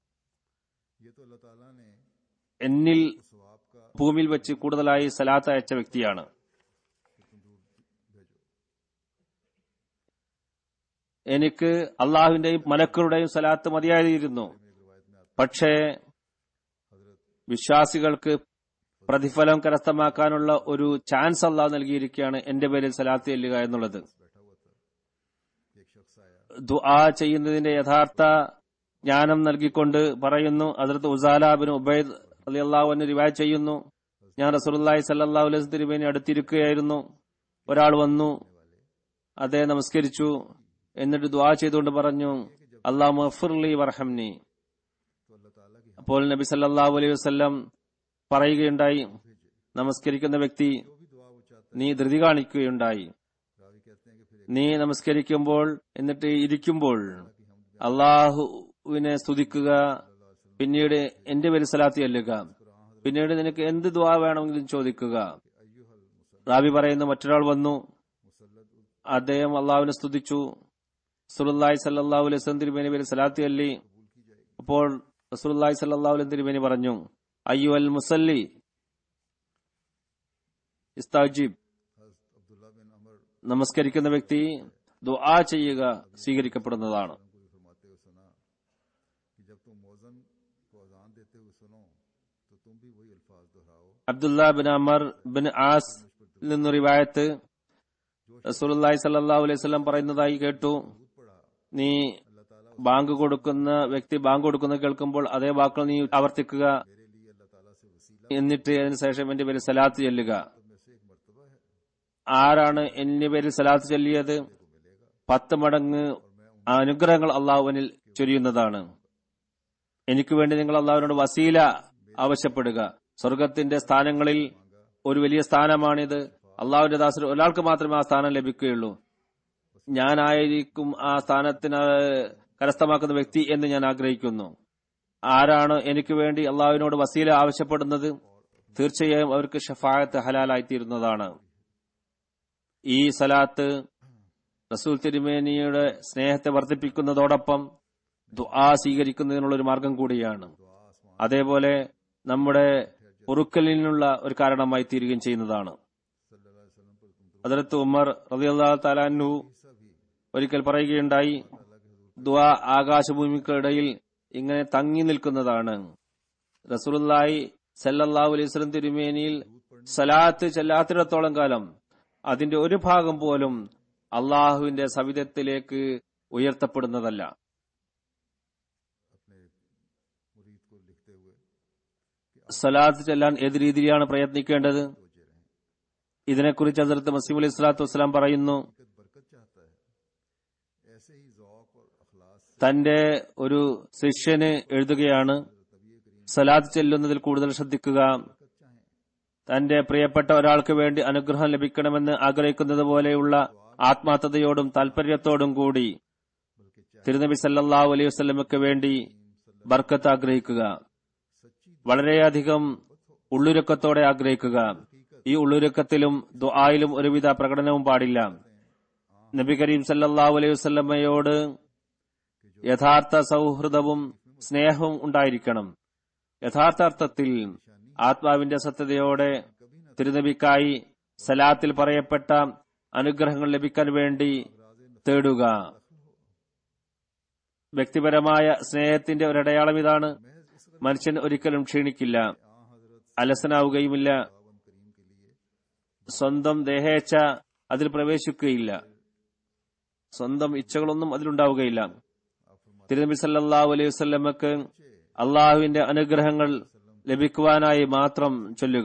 എന്നിൽ ഭൂമിയിൽ വെച്ച് കൂടുതലായി സലാത്ത് അയച്ച വ്യക്തിയാണ്. എനിക്ക് അള്ളാഹുവിന്റെയും മലക്കുകളുടെയും സലാത്ത് മതിയായിരുന്നു. പക്ഷേ വിശ്വാസികൾക്ക് പ്രതിഫലം കരസ്ഥമാക്കാനുള്ള ഒരു ചാൻസ് അള്ളാഹു നൽകിയിരിക്കുകയാണ് എന്റെ പേരിൽ സലാത്ത് ചെല്ലുക എന്നുള്ളത്. ദുആ ചെയ്യുന്നതിന്റെ യഥാർത്ഥ ജ്ഞാനം നൽകിക്കൊണ്ട് പറയുന്നു, ഹദ്റത്ത് ഉസാല ബിൻ ഉബൈദ് റളിയല്ലാഹു അൻഹു റിവായത്ത് ചെയ്യുന്നു, ഞാൻ റസൂലുള്ളാഹി സ്വല്ലല്ലാഹു അലൈഹി വസല്ലം തിരുമേനി അടുത്തിരിക്കുകയായിരുന്നു. ഒരാൾ വന്നു, അദ്ദേഹം നമസ്കരിച്ചു, എന്നിട്ട് ദുആ ചെയ്തുകൊണ്ട് പറഞ്ഞു, അല്ലാഹുമ്മ ഗ്ഫിർലി വർഹംനി. അപ്പോൾ നബി സല്ലല്ലാഹു അലൈഹി വസല്ലം പറയുകയുണ്ടായി, നമസ്കരിക്കുന്ന വ്യക്തി നീ ധൃതി കാണിക്കുകയുണ്ടായി. നീ നമസ്കരിക്കുമ്പോൾ എന്നിട്ട് ഇരിക്കുമ്പോൾ അള്ളാഹുവിനെ സ്തുതിക്കുക, പിന്നീട് എന്റെ പേരിൽ സലാത്ത് ചെല്ലുക, പിന്നീട് നിനക്ക് എന്ത് ദുആ വേണമെങ്കിലും ചോദിക്കുക. റാവി പറയുന്ന മറ്റൊരാൾ വന്നു, അദ്ദേഹം അള്ളാഹുവിനെ സ്തുതിച്ചു, റസൂലുള്ളാഹി സ്വല്ലല്ലാഹു അലൈഹി വസല്ലം തിരുമേനി പേരിൽ സലാത്ത് ചൊല്ലി. അപ്പോൾ റസൂലുള്ളാഹി സ്വല്ലല്ലാഹു അലൈഹി വസല്ലം തിരുമേനി പറഞ്ഞു, അയ്യുൽ മുസല്ലി ഇസ്തജീബ്, നമസ്കരിക്കുന്ന വ്യക്തി ദുആ ചെയ്യുക സ്വീകരിക്കപ്പെടുന്നതാണ്. Abdullah bin Amr bin As നിന്ന് റിവായത്ത്, റസൂലുള്ളാഹി സ്വല്ലല്ലാഹു അലൈഹി വസല്ലം പറയുന്നതായി കേട്ടു, നീ ബാങ്ക് കൊടുക്കുന്ന വ്യക്തി ബാങ്ക് കൊടുക്കുന്ന കേൾക്കുമ്പോൾ അതേ വാക്കുകൾ നീ ആവർത്തിക്കുക, എന്നിട്ട് അതിനുശേഷം എന്റെ പേരിൽ സലാത്ത് ചെല്ലുക. ആരാണ് എന്റെ പേരിൽ സലാത്ത് ചൊല്ലിയത്, പത്ത് മടങ്ങ് അനുഗ്രഹങ്ങൾ അള്ളാഹുവിനിൽ ചൊരിയുന്നതാണ്. എനിക്ക് വേണ്ടി നിങ്ങൾ അള്ളാഹുവിനോട് വസീല ആവശ്യപ്പെടുക. സ്വർഗത്തിന്റെ സ്ഥാനങ്ങളിൽ ഒരു വലിയ സ്ഥാനമാണിത്. അള്ളാഹുവിന്റെ ദാസർ ഒരാൾക്ക് മാത്രമേ ആ സ്ഥാനം ലഭിക്കുകയുള്ളൂ. ഞാനായിരിക്കും ആ സ്ഥാനത്തിന് കരസ്ഥമാക്കുന്ന വ്യക്തി എന്ന് ഞാൻ ആഗ്രഹിക്കുന്നു. ആരാണ് എനിക്ക് വേണ്ടി അള്ളാഹുവിനോട് വസീല ആവശ്യപ്പെടുന്നത്, തീർച്ചയായും അവർക്ക് ഷഫാഅത്ത് ഹലാലായിത്തീരുന്നതാണ്. ഈ സലാത്ത് റസൂൽ തിരുമേനിയുടെ സ്നേഹത്തെ വർദ്ധിപ്പിക്കുന്നതോടൊപ്പം ദുആ സ്വീകരിക്കുന്നതിനുള്ള ഒരു മാർഗം കൂടിയാണ്. അതേപോലെ നമ്മുടെ പൊറുക്കലിനുള്ള ഒരു കാരണമായി തീരുകയും ചെയ്യുന്നതാണ്. ഹദ്റത്ത് ഉമർ റളിയല്ലാഹു തആല അൻഹു ഒരിക്കൽ പറയുകയുണ്ടായി, ദുആ ആകാശഭൂമിക്കിടയിൽ ഇങ്ങനെ തങ്ങി നിൽക്കുന്നതാണ്. റസൂലുള്ളാഹി സല്ലല്ലാഹു അലൈഹി വസല്ലം തിരുമേനിയിൽ സലാത്ത് ചെല്ലാത്തിടത്തോളം കാലം അതിന്റെ ഒരു ഭാഗം പോലും അള്ളാഹുവിന്റെ സവിധത്തിലേക്ക് ഉയർത്തപ്പെടുന്നതല്ല. സലാത്ത് ചെല്ലാൻ ഏത് രീതിയിലാണ് പ്രയത്നിക്കേണ്ടത്, ഇതിനെക്കുറിച്ച് ഹദ്റത്ത് മസീഹ് അലൈഹി സ്വലാത്തു വസ്സലാം പറയുന്നു, തന്റെ ഒരു ശിഷ്യന് എഴുതുകയാണ്, സലാത്ത് ചെല്ലുന്നതിൽ കൂടുതൽ ശ്രദ്ധിക്കുക. തന്റെ പ്രിയപ്പെട്ട ഒരാൾക്ക് വേണ്ടി അനുഗ്രഹം ലഭിക്കണമെന്ന് ആഗ്രഹിക്കുന്നത് പോലെയുള്ള ആത്മാർത്ഥതയോടും താൽപര്യത്തോടും കൂടി തിരുനബി സല്ലല്ലാഹു അലൈഹി വസല്ലമയ്ക്ക് വേണ്ടി ബർക്കത്ത് ആഗ്രഹിക്കുക. വളരെയധികം ഉള്ളുരുക്കത്തോടെ ആഗ്രഹിക്കുക. ഈ ഉള്ളുരുക്കത്തിലും ദുആയിലും ഒരുവിധ പ്രകടനവും പാടില്ല. നബി കരീം സല്ലല്ലാഹു അലൈഹി വസല്ലമയോട് യഥാർത്ഥ സൗഹൃദവും സ്നേഹവും ഉണ്ടായിരിക്കണം. യഥാർത്ഥ അർത്ഥത്തിൽ ആത്മാവിന്റെ സത്യതയോടെ തിരുനബിക്കായി സലാത്തിൽ പറയപ്പെട്ട അനുഗ്രഹങ്ങൾ ലഭിക്കാൻ വേണ്ടി തേടുക. വ്യക്തിപരമായ സ്നേഹത്തിന്റെ ഒരടയാളം ഇതാണ്. മനുഷ്യൻ ഒരിക്കലും ക്ഷീണിക്കില്ല, അലസനാവുകയുമില്ല, സ്വന്തം ദേഹേച്ഛ അതിൽ പ്രവേശിക്കുകയില്ല, സ്വന്തം ഇച്ഛകളൊന്നും അതിലുണ്ടാവുകയില്ല. തിരുനബി സല്ലല്ലാഹു അലൈഹി വസല്ലമക്ക് അള്ളാഹുവിന്റെ അനുഗ്രഹങ്ങൾ ലഭിക്കുവാനായി മാത്രം ചൊല്ലുക.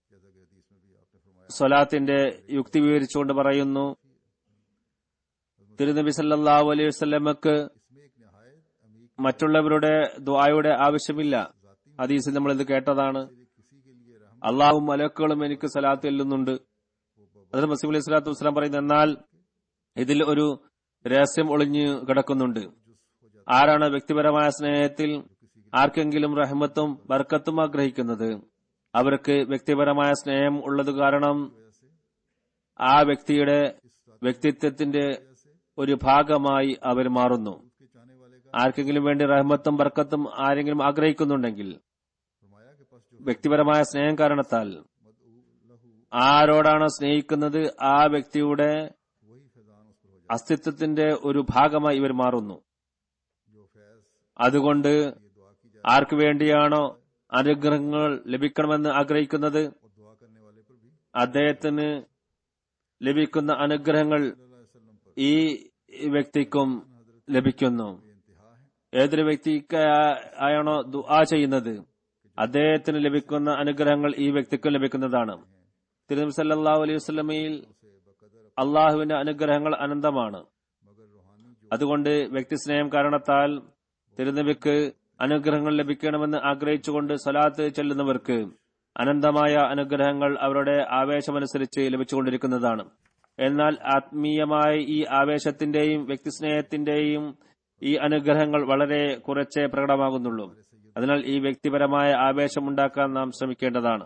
സ്വലാത്തിന്റെ യുക്തി വിവരിച്ചുകൊണ്ട് പറയുന്നു, തിരുനബി സല്ലല്ലാഹു അലൈഹി വസല്ലമക്ക് മറ്റുള്ളവരുടെ ദുആയുടെ ആവശ്യമില്ല. ഹദീസിൽ നമ്മൾ ഇത് കേട്ടതാണ്. അള്ളാഹും മലക്കുകളും എനിക്ക് സലാത്ത് ചെല്ലുന്നുണ്ട്. അതിൽ മസീഹ് അലൈഹി സ്വലാത്തു വസ്സലാം പറയുന്നു, എന്നാൽ ഇതിൽ ഒരു രഹസ്യം ഒളിഞ്ഞു കിടക്കുന്നുണ്ട്. ആരാണ് വ്യക്തിപരമായ സ്നേഹത്തിൽ ആർക്കെങ്കിലും റഹ്മത്തും ബർക്കത്തും ആഗ്രഹിക്കുന്നത്, അവർക്ക് വ്യക്തിപരമായ സ്നേഹം ഉള്ളത് കാരണം ആ വ്യക്തിയുടെ വ്യക്തിത്വത്തിന്റെ ഒരു ഭാഗമായി അവർ മാറുന്നു. ആർക്കെങ്കിലും വേണ്ടി റഹ്മത്തും ബർക്കത്തും ആരെങ്കിലും ആഗ്രഹിക്കുന്നുണ്ടെങ്കിൽ വ്യക്തിപരമായ സ്നേഹം കാരണത്താൽ ആരോടാണ് സ്നേഹിക്കുന്നത് ആ വ്യക്തിയുടെ അസ്തിത്വത്തിന്റെ ഒരു ഭാഗമായി ഇവർ മാറുന്നു. അതുകൊണ്ട് ആർക്കു വേണ്ടിയാണോ അനുഗ്രഹങ്ങൾ ലഭിക്കണമെന്ന് ആഗ്രഹിക്കുന്നത്, അദ്ദേഹത്തിന് ലഭിക്കുന്ന അനുഗ്രഹങ്ങൾ ഈ വ്യക്തിക്കും ലഭിക്കുന്നു. ഏതൊരു വ്യക്തിക്കായാണോ ദുആ ചെയ്യുന്നത്, അദ്ദേഹത്തിന് ലഭിക്കുന്ന അനുഗ്രഹങ്ങൾ ഈ വ്യക്തിക്കും ലഭിക്കുന്നതാണ്. തിരുനബി സല്ലല്ലാഹു അലൈഹി വസല്ലമയിൽ അള്ളാഹുവിന്റെ അനുഗ്രഹങ്ങൾ അനന്തമാണ്. അതുകൊണ്ട് വ്യക്തി സ്നേഹം കാരണത്താൽ തിരുനബിക്ക് അനുഗ്രഹങ്ങൾ ലഭിക്കണമെന്ന് ആഗ്രഹിച്ചുകൊണ്ട് സ്വലാത്ത് ചെല്ലുന്നവർക്ക് അനന്തമായ അനുഗ്രഹങ്ങൾ അവരുടെ ആവേശമനുസരിച്ച് ലഭിച്ചുകൊണ്ടിരിക്കുന്നതാണ്. എന്നാൽ ആത്മീയമായ ഈ ആവേശത്തിന്റെയും വ്യക്തിസ്നേഹത്തിന്റെയും ഈ അനുഗ്രഹങ്ങൾ വളരെ കുറച്ചേ പ്രകടമാകുന്നുള്ളൂ. അതിനാൽ ഈ വ്യക്തിപരമായ ആവേശം ഉണ്ടാക്കാൻ നാം ശ്രമിക്കേണ്ടതാണ്.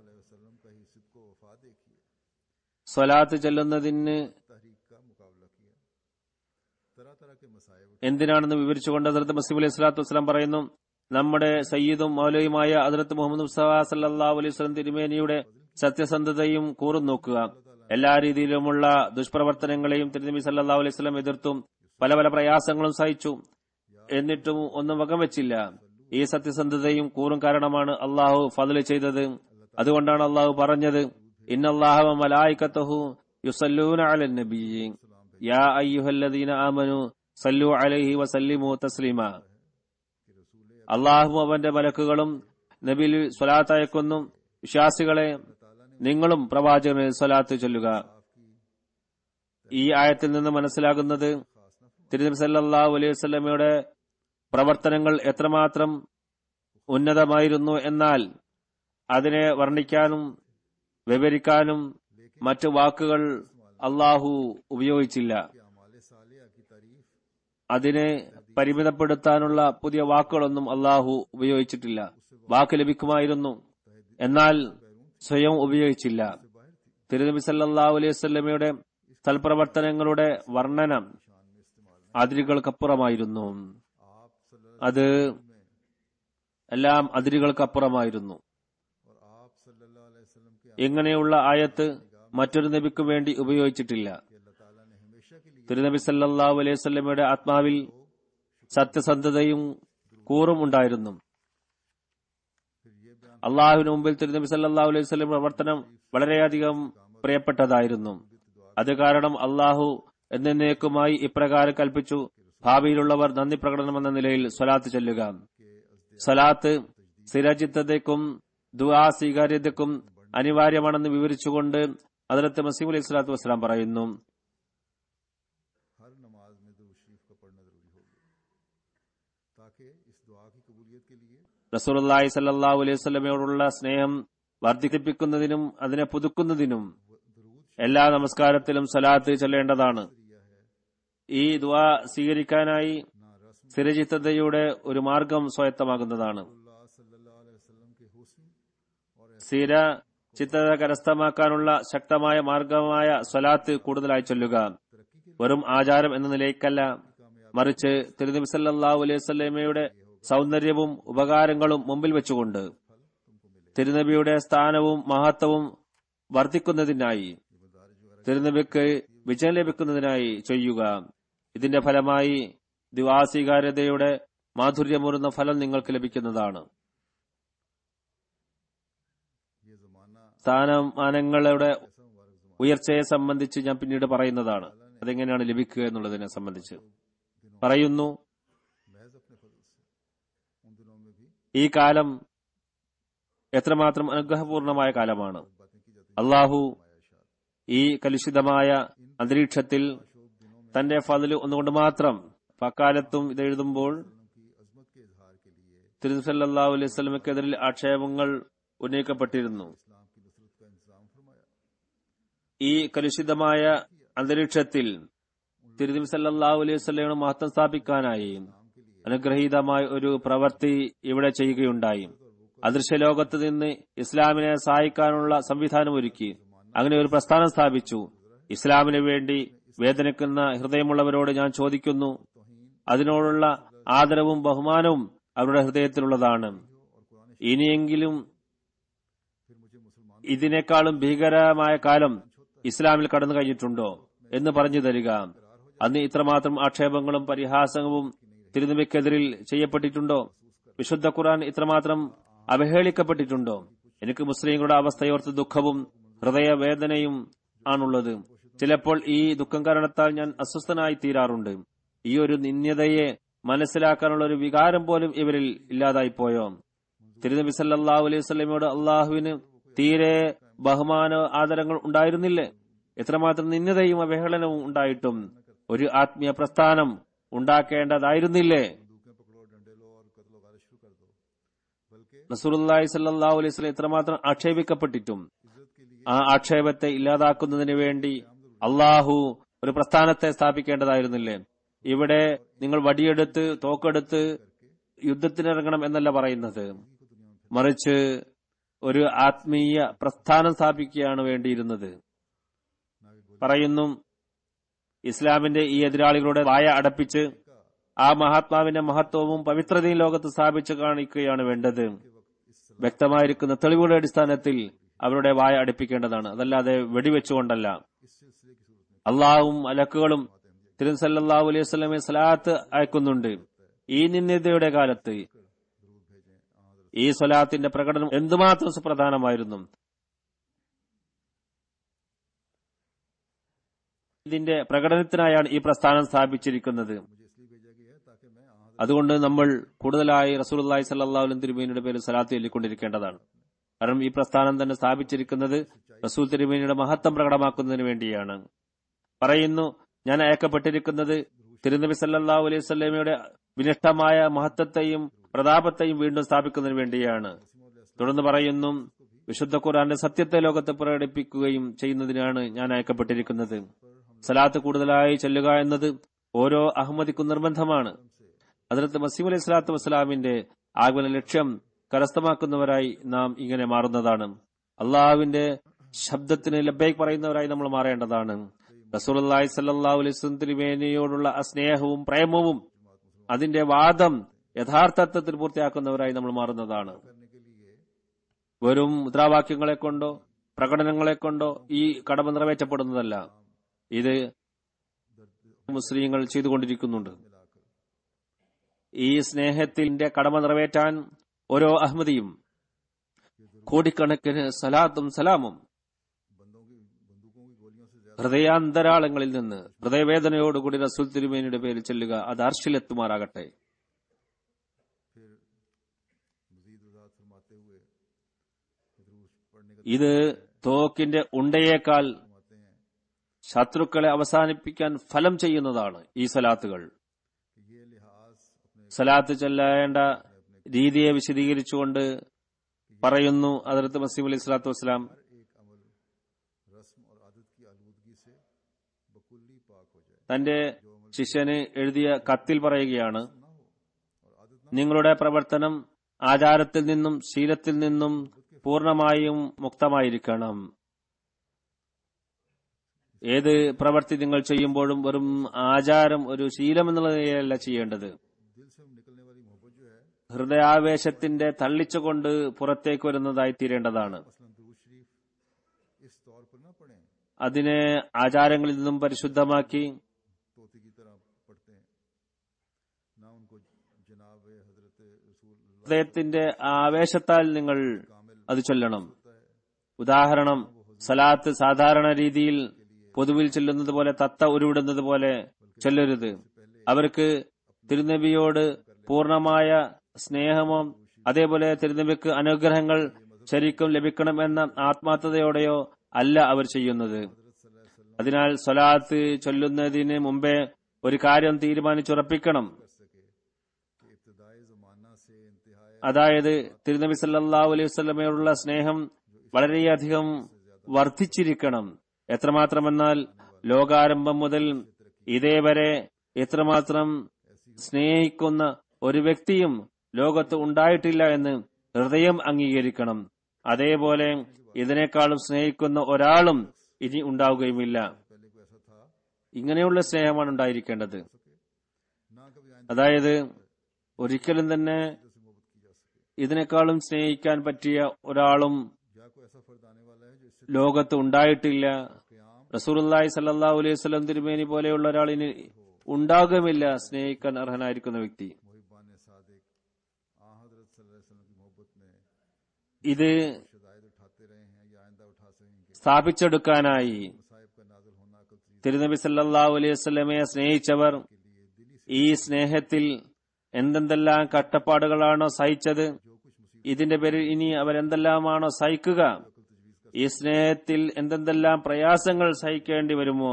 സ്വലാത്ത് ചെല്ലുന്നതിന് എന്തിനാണെന്ന് വിവരിച്ചുകൊണ്ട് ഹദ്റത്ത് മസീഹ് അലൈഹി സ്വലാത്തു വസ്സലാം പറയുന്നു, നമ്മുടെ സയ്യിദും മൗലയുമായ ഹദ്റത്ത് മുഹമ്മദ് മുസ്തഫ സല്ലല്ലാഹു അലൈഹി വസല്ലം തിരുമേനിയുടെ സത്യസന്ധതയും കൂറും നോക്കുക. എല്ലാ രീതിയിലുമുള്ള ദുഷ്പ്രവർത്തനങ്ങളെയും തിരുനബി സല്ലല്ലാഹു അലൈഹി വസല്ലം എതിർത്തും പല പല പ്രയാസങ്ങളും സഹിച്ചു. എന്നിട്ടും ഒന്നും വകം വെച്ചില്ല. ഈ സത്യസന്ധതയും കൂറും കാരണമാണ് അള്ളാഹു ഫദ്ല് ചെയ്തത്. അതുകൊണ്ടാണ് അള്ളാഹു പറഞ്ഞത്, ഇന്നല്ലാഹ വ മലായികതഹു യുസല്ലൂന അലൻ നബിയ്യി യാ അയ്യുഹല്ലദീന ആമനു സല്ലു അലൈഹി വസല്ലിമു തസ്ലീമാ. അള്ളാഹുവും അവന്റെ മലക്കുകളും നബിയിൽ സ്വലാത്ത് അയക്കുന്നു. വിശ്വാസികളെ, നിങ്ങളും പ്രവാചകന് സ്വലാത്ത് ചൊല്ലുക. ഈ ആയത്തിൽ നിന്ന് മനസ്സിലാകുന്നത് തിരുനബി സല്ലല്ലാഹു അലൈഹി വസല്ലമയുടെ പ്രവർത്തനങ്ങൾ എത്രമാത്രം ഉന്നതമായിരുന്നു എന്നാൽ അതിനെ വർണ്ണിക്കാനും വിവരിക്കാനും മറ്റു വാക്കുകൾ അള്ളാഹു ഉപയോഗിച്ചില്ല. അതിനെ പരിമിതപ്പെടുത്താനുള്ള പുതിയ വാക്കുകളൊന്നും അള്ളാഹു ഉപയോഗിച്ചിട്ടില്ല. വാക്ക് ലഭിക്കുമായിരുന്നു, എന്നാൽ സ്വയം ഉപയോഗിച്ചില്ല. തിരുനബി സല്ലല്ലാഹു അലൈഹി വസല്ലമയുടെ സൽപ്രവർത്തനങ്ങളുടെ വർണ്ണന അതിരുകൾക്കപ്പുറമായിരുന്നു. അത് എല്ലാം അതിരുകൾക്കപ്പുറമായിരുന്നു. ഇങ്ങനെയുള്ള ആയത്ത് മറ്റൊരു നബിക്കു വേണ്ടി ഉപയോഗിച്ചിട്ടില്ല. തിരുനബി സല്ലല്ലാഹു അലൈഹി വസല്ലമയുടെ ആത്മാവിൽ സത്യസന്ധതയും കൂറും ഉണ്ടായിരുന്നു. അള്ളാഹുവിന് മുമ്പിൽ തിരുനബി സല്ലല്ലാഹു അലൈഹി വസല്ലം പ്രവർത്തനം വളരെയധികം പ്രിയപ്പെട്ടതായിരുന്നു. അത് കാരണം അള്ളാഹു എന്നേക്കുമായി ഇപ്രകാരം കൽപ്പിച്ചു, ഭാവിയിലുള്ളവർ നന്ദി പ്രകടനമെന്ന നിലയിൽ സ്വലാത്ത് ചൊല്ലുക. സ്വലാത്ത് സ്ഥിരചിത്തതയ്ക്കും ദുആ സ്വീകാര്യതയ്ക്കും അനിവാര്യമാണെന്ന് വിവരിച്ചുകൊണ്ട് ഹദ്റത്ത് മസീഹ് അലൈഹി സ്വലാത്തു വസ്സലാം പറയുന്നു, റസൂലുള്ളാഹി സ്വല്ലല്ലാഹു അലൈഹി വസല്ലമയോടുള്ള സ്നേഹം വർദ്ധിപ്പിക്കുന്നതിനും അതിനെ പുതുക്കുന്നതിനും എല്ലാ നമസ്കാരത്തിലും സ്വലാത്ത് ചൊല്ലേണ്ടതാണ്. ഈ ദുആ സ്വീകരിക്കാനായി സ്ഥിരചിത്തതയുടെ ഒരു മാർഗം സ്വായത്തമാകുന്നതാണ്. സ്ഥിര ചിത്തത കരസ്ഥമാക്കാനുള്ള ശക്തമായ മാർഗമായ സ്വലാത്ത് കൂടുതലായി ചൊല്ലുക. വെറും ആചാരം എന്ന നിലയ്ക്കല്ല, മറിച്ച് തിരുനബി സല്ലല്ലാഹു അലൈഹി വസല്ലമയുടെ സൗന്ദര്യവും ഉപകാരങ്ങളും മുമ്പിൽ വെച്ചുകൊണ്ട് തിരുനബിയുടെ സ്ഥാനവും മഹത്വവും വർദ്ധിക്കുന്നതിനായി, തിരുനബിക്ക് വിജയം ലഭിക്കുന്നതിനായി ചെയ്യുക. ഇതിന്റെ ഫലമായി ദുആ സ്വീകാര്യതയുടെ മാധുര്യമൂറുന്ന ഫലം നിങ്ങൾക്ക് ലഭിക്കുന്നതാണ്. സ്ഥാനമാനങ്ങളുടെ ഉയർച്ചയെ സംബന്ധിച്ച് ഞാൻ പിന്നീട് പറയുന്നതാണ്. അതെങ്ങനെയാണ് ലഭിക്കുക എന്നുള്ളതിനെ സംബന്ധിച്ച് പറയുന്നു. ഈ കാലം എത്രമാത്രം അനുഗ്രഹപൂർണമായ കാലമാണ്. അള്ളാഹു ഈ കലുഷിതമായ അന്തരീക്ഷത്തിൽ തന്റെ ഫضല് ഒന്നുകൊണ്ട് മാത്രം. അക്കാലത്തും ഇത് എഴുതുമ്പോൾ തിരുനബി സല്ലല്ലാഹു അലൈഹി വസല്ലമക്കെതിരിൽ ആക്ഷേപങ്ങൾ ഉന്നയിക്കപ്പെട്ടിരുന്നു. ഈ കലുഷിതമായ അന്തരീക്ഷത്തിൽ തിരുനബി സല്ലല്ലാഹു അലൈഹി വസല്ലമയുടെ മഹത്വം സ്ഥാപിക്കാനായി അനുഗ്രഹീതമായ ഒരു പ്രവൃത്തി ഇവിടെ ചെയ്യുകയുണ്ടായി. അദൃശ്യ ലോകത്ത് നിന്ന് ഇസ്ലാമിനെ സഹായിക്കാനുള്ള സംവിധാനമൊരുക്കി അങ്ങനെ ഒരു പ്രസ്ഥാനം സ്ഥാപിച്ചു. ഇസ്ലാമിന് വേണ്ടി വേദനിക്കുന്ന ഹൃദയമുള്ളവരോട് ഞാൻ ചോദിക്കുന്നു, അതിനോടുള്ള ആദരവും ബഹുമാനവും അവരുടെ ഹൃദയത്തിലുള്ളതാണ്. ഇനിയെങ്കിലും ഇതിനേക്കാളും ഭീകരമായ കാലം ഇസ്ലാമിൽ കടന്നു കഴിഞ്ഞിട്ടുണ്ടോ എന്ന് പറഞ്ഞു തരിക. അന്ന് ഇത്രമാത്രം ആക്ഷേപങ്ങളും പരിഹാസവും തിരുനബിക്കെതിരിൽ ചെയ്യപ്പെട്ടിട്ടുണ്ടോ? വിശുദ്ധ ഖുർആൻ ഇത്രമാത്രം അവഹേളിക്കപ്പെട്ടിട്ടുണ്ടോ? എനിക്ക് മുസ്ലിങ്ങളുടെ അവസ്ഥയോർത്ത് ദുഃഖവും ഹൃദയവേദനയും ആണുള്ളത്. ചിലപ്പോൾ ഈ ദുഃഖം കാരണത്താൽ ഞാൻ അസ്വസ്ഥനായി തീരാറുണ്ട്. ഈ ഒരു നിന്ദ്യതയെ മനസ്സിലാക്കാനുള്ള ഒരു വികാരം പോലും ഇവരിൽ ഇല്ലാതായിപ്പോയോ? തിരുനബി സല്ലല്ലാഹു അലൈഹി വസല്ലമയോട് അള്ളാഹുവിന് തീരെ ബഹുമാന ആദരങ്ങൾ ഉണ്ടായിരുന്നില്ലേ? എത്രമാത്രം നിന്ദ്യതയും അവഹേളനവും ഉണ്ടായിട്ടും ഒരു ആത്മീയ പ്രസ്ഥാനം ഉണ്ടാക്കേണ്ടതായിരുന്നില്ലേ? റസൂലുള്ളാഹി സ്വല്ലല്ലാഹു അലൈഹി വസല്ലം എത്രമാത്രം ആക്ഷേപിക്കപ്പെട്ടിട്ടും ആ ആക്ഷേപത്തെ ഇല്ലാതാക്കുന്നതിന് വേണ്ടി അള്ളാഹു ഒരു പ്രസ്ഥാനത്തെ സ്ഥാപിക്കേണ്ടതായിരുന്നില്ലേ? ഇവിടെ നിങ്ങൾ വടിയെടുത്ത് തോക്കെടുത്ത് യുദ്ധത്തിനിറങ്ങണം എന്നല്ല പറയുന്നത്, മറിച്ച് ഒരു ആത്മീയ പ്രസ്ഥാനം സ്ഥാപിക്കുകയാണ് വേണ്ടിയിരുന്നത്. പറയുന്നു, ഇസ്ലാമിന്റെ ഈ എതിരാളികളുടെ വായ അടപ്പിച്ച് ആ മഹാത്മാവിന്റെ മഹത്വവും പവിത്രതയും ലോകത്ത് സ്ഥാപിച്ചു കാണിക്കുകയാണ് വേണ്ടത്. വ്യക്തമായിരിക്കുന്ന തെളിവുകളുടെ അടിസ്ഥാനത്തിൽ അവരുടെ വായ അടപ്പിക്കേണ്ടതാണ്, അതല്ലാതെ വെടിവെച്ചുകൊണ്ടല്ല. അള്ളാഹുവും മലക്കുകളും തിരുനബി സല്ലല്ലാഹു അലൈഹി വസല്ലമയെ സ്വലാത്ത് അയക്കുന്നുണ്ട്. ഈ നിന്ദ്യതയുടെ കാലത്ത് ഈ സ്വലാത്തിന്റെ പ്രകടനം എന്തുമാത്രം സുപ്രധാനമായിരുന്നു. ഇതിന്റെ പ്രകടനത്തിനായാണ് ഈ പ്രസ്ഥാനം സ്ഥാപിച്ചിരിക്കുന്നത്. അതുകൊണ്ട് നമ്മൾ കൂടുതലായി റസൂലുള്ളാഹി സ്വല്ലല്ലാഹു അലൈഹി വസല്ലം തിരുമേനിയുടെ പേരിൽ സ്വലാത്ത് ചൊല്ലിക്കൊണ്ടിരിക്കേണ്ടതാണ്. കാരണം ഈ പ്രസ്ഥാനം തന്നെ സ്ഥാപിച്ചിരിക്കുന്നത് റസൂൽ തിരുമേനിയുടെ മഹത്വം പ്രകടമാക്കുന്നതിന് വേണ്ടിയാണ്. പറയുന്നു, ഞാൻ അയക്കപ്പെട്ടിരിക്കുന്നത് തിരുനബി സല്ലല്ലാഹു അലൈഹി വസല്ലമയുടെ വിനിഷ്ടമായ മഹത്വത്തെയും പ്രതാപത്തെയും വീണ്ടും സ്ഥാപിക്കുന്നതിന് വേണ്ടിയാണ്. തുടർന്ന് പറയുന്നു, വിശുദ്ധ ഖുർആന്റെ സത്യത്തെ ലോകത്ത് പ്രകടിപ്പിക്കുകയും ചെയ്യുന്നതിനാണ് ഞാൻ അയക്കപ്പെട്ടിരിക്കുന്നത്. സലാത്ത് കൂടുതലായി ചൊല്ലുക എന്നത് ഓരോ അഹമ്മദിക്കും നിർബന്ധമാണ്. ഹദ്റത്ത് മസീഹ് അലൈഹി സ്വലാത്തു വസ്സലാമിന്റെ ആഗമന ലക്ഷ്യം കരസ്ഥമാക്കുന്നവരായി നാം ഇങ്ങനെ മാറുന്നതാണ്. അള്ളാഹുവിന്റെ ശബ്ദത്തിന് ലബ്ബൈക് പറയുന്നവരായി നമ്മൾ മാറേണ്ടതാണ്. റസൂലുള്ളാഹി സ്വല്ലല്ലാഹു അലൈഹി വസല്ലം തിരുമേനിയോടുള്ള സ്നേഹവും പ്രേമവും അതിന്റെ വാദം യഥാർത്ഥത്തിൽ പൂർത്തിയാക്കുന്നവരായി നമ്മൾ മാറുന്നതാണ്. വെറും മുദ്രാവാക്യങ്ങളെ കൊണ്ടോ പ്രകടനങ്ങളെ കൊണ്ടോ ഈ കടമ നിറവേറ്റപ്പെടുന്നതല്ല. ഇത് മുസ്ലിങ്ങൾ ചെയ്തുകൊണ്ടിരിക്കുന്നുണ്ട്. ഈ സ്നേഹത്തിന്റെ കടമ നിറവേറ്റാൻ ഓരോ അഹമ്മദിയും കോടിക്കണക്കിന് സലാത്തും സലാമും ഹൃദയാന്തരാളങ്ങളിൽ നിന്ന് ഹൃദയവേദനയോടുകൂടി റസൂൽ തിരുമേനിയുടെ പേരിൽ ചെല്ലുക. അത് അർശിലെത്തുമാറാകട്ടെ. ഇത് തോക്കിന്റെ ഉണ്ടയേക്കാൾ ശത്രുക്കളെ അവസാനിപ്പിക്കാൻ ഫലം ചെയ്യുന്നതാണ് ഈ സലാത്തുകൾ. സലാത്ത് ചൊല്ലേണ്ട രീതിയെ വിശദീകരിച്ചുകൊണ്ട് പറയുന്നു ഹദ്റത്ത് മസീഹ് അലൈഹി സ്വലാത്തു വസ്സലാം, തന്റെ ശിഷ്യന് എഴുതിയ കത്തിൽ പറയുകയാണ്, നിങ്ങളുടെ പ്രവർത്തനം ആചാരത്തിൽ നിന്നും ശീലത്തിൽ നിന്നും പൂർണ്ണമായും മുക്തമായിരിക്കണം. ഏത് പ്രവൃത്തി നിങ്ങൾ ചെയ്യുമ്പോഴും വെറും ആചാരം ഒരു ശീലം എന്നുള്ള നിലയിലല്ല ചെയ്യേണ്ടത്. ഹൃദയാവേശത്തിന്റെ തള്ളിച്ചുകൊണ്ട് പുറത്തേക്ക് വരുന്നതായി തീരേണ്ടതാണ്. അതിനെ ആചാരങ്ങളിൽ നിന്നും പരിശുദ്ധമാക്കി ഹൃദയത്തിന്റെ ആവേശത്താൽ നിങ്ങൾ അത് ചൊല്ലണം. ഉദാഹരണം, സലാത്ത് സാധാരണ രീതിയിൽ പൊതുവിൽ ചൊല്ലുന്നത് പോലെ തത്ത ഉരുവിടുന്നത് പോലെ ചൊല്ലരുത്. അവർക്ക് തിരുനബിയോട് പൂർണമായ സ്നേഹമോ അതേപോലെ തിരുനബിക്ക് അനുഗ്രഹങ്ങൾ ശരിക്കും ലഭിക്കണം എന്ന ആത്മാർത്ഥതയോടെയോ അല്ല അവർ ചെയ്യുന്നത്. അതിനാൽ സ്വലാത്ത് ചൊല്ലുന്നതിന് മുമ്പേ ഒരു കാര്യം തീരുമാനിച്ചുറപ്പിക്കണം. അതായത് തിരുനബി സല്ലല്ലാഹു അലൈഹി വസല്ലമയോടുള്ള സ്നേഹം വളരെയധികം വർദ്ധിച്ചിരിക്കണം. എത്രമാത്രമെന്നാൽ ലോകാരംഭം മുതൽ ഇതേവരെ എത്രമാത്രം സ്നേഹിക്കുന്ന ഒരു വ്യക്തിയും ലോകത്ത് ഉണ്ടായിട്ടില്ല എന്ന് ഹൃദയം അംഗീകരിക്കണം. അതേപോലെ ഇതിനേക്കാളും സ്നേഹിക്കുന്ന ഒരാളും ഇനി ഉണ്ടാവുകയുമില്ല. ഇങ്ങനെയുള്ള സ്നേഹമാണ് ഉണ്ടായിരിക്കേണ്ടത്. അതായത് ഒരിക്കലും തന്നെ ഇതിനേക്കാളും സ്നേഹിക്കാൻ പറ്റിയ ഒരാളും ലോകത്ത് ഉണ്ടായിട്ടില്ല. റസൂലുള്ളാഹി സ്വല്ലല്ലാഹു അലൈഹി വസല്ലം തിരുമേനി പോലെയുള്ള ഒരാൾ ഇനി ഉണ്ടാകുമില്ല സ്നേഹിക്കാൻ അർഹനായിരിക്കുന്ന വ്യക്തി. ഇത് സ്ഥാപിച്ചെടുക്കാനായി തിരുനബി സല്ലല്ലാഹു അലൈഹി വസല്ലമയെ സ്നേഹിച്ചവർ ഈ സ്നേഹത്തിൽ എന്തെന്തെല്ലാം കഷ്ടപ്പാടുകളാണോ സഹിച്ചത്, ഇതിന്റെ പേരിൽ ഇനി അവരെന്തെല്ലാമാണോ സഹിക്കുക, ഈ സ്നേഹത്തിൽ എന്തെന്തെല്ലാം പ്രയാസങ്ങൾ സഹിക്കേണ്ടി വരുമോ,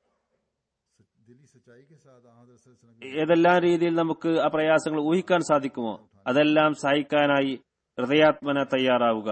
ഏതെല്ലാം രീതിയിൽ നമുക്ക് ആ പ്രയാസങ്ങൾ ഊഹിക്കാൻ സാധിക്കുമോ, അതെല്ലാം സഹിക്കാനായി ഹൃദയാത്മന തയ്യാറാവുക.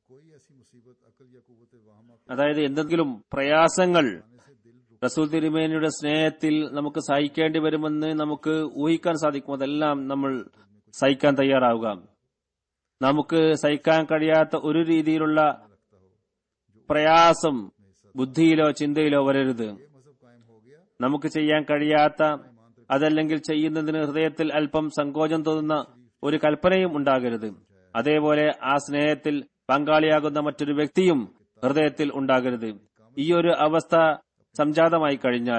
അതായത് എന്തെങ്കിലും പ്രയാസങ്ങൾ റസൂൽ തിരുമേനിയുടെ സ്നേഹത്തിൽ നമുക്ക് സഹിക്കേണ്ടി വരുമെന്ന് നമുക്ക് ഊഹിക്കാൻ സാധിക്കും. അതെല്ലാം നമ്മൾ സഹിക്കാൻ തയ്യാറാവുക. നമുക്ക് സഹിക്കാൻ കഴിയാത്ത ഒരു രീതിയിലുള്ള പ്രയാസം ബുദ്ധിയിലോ ചിന്തയിലോ വരരുത്. നമുക്ക് ചെയ്യാൻ കഴിയാത്ത, അതല്ലെങ്കിൽ ചെയ്യുന്നതിന് ഹൃദയത്തിൽ അല്പം സങ്കോചം തോന്നുന്ന ഒരു കൽപ്പനയും ഉണ്ടാകരുത്. അതേപോലെ ആ സ്നേഹത്തിൽ പങ്കാളിയാകുന്ന മറ്റൊരു വ്യക്തിയും ഹൃദയത്തിൽ ഉണ്ടാകരുത്. ഈ ഒരു അവസ്ഥ സംജാതമായി കഴിഞ്ഞാൽ,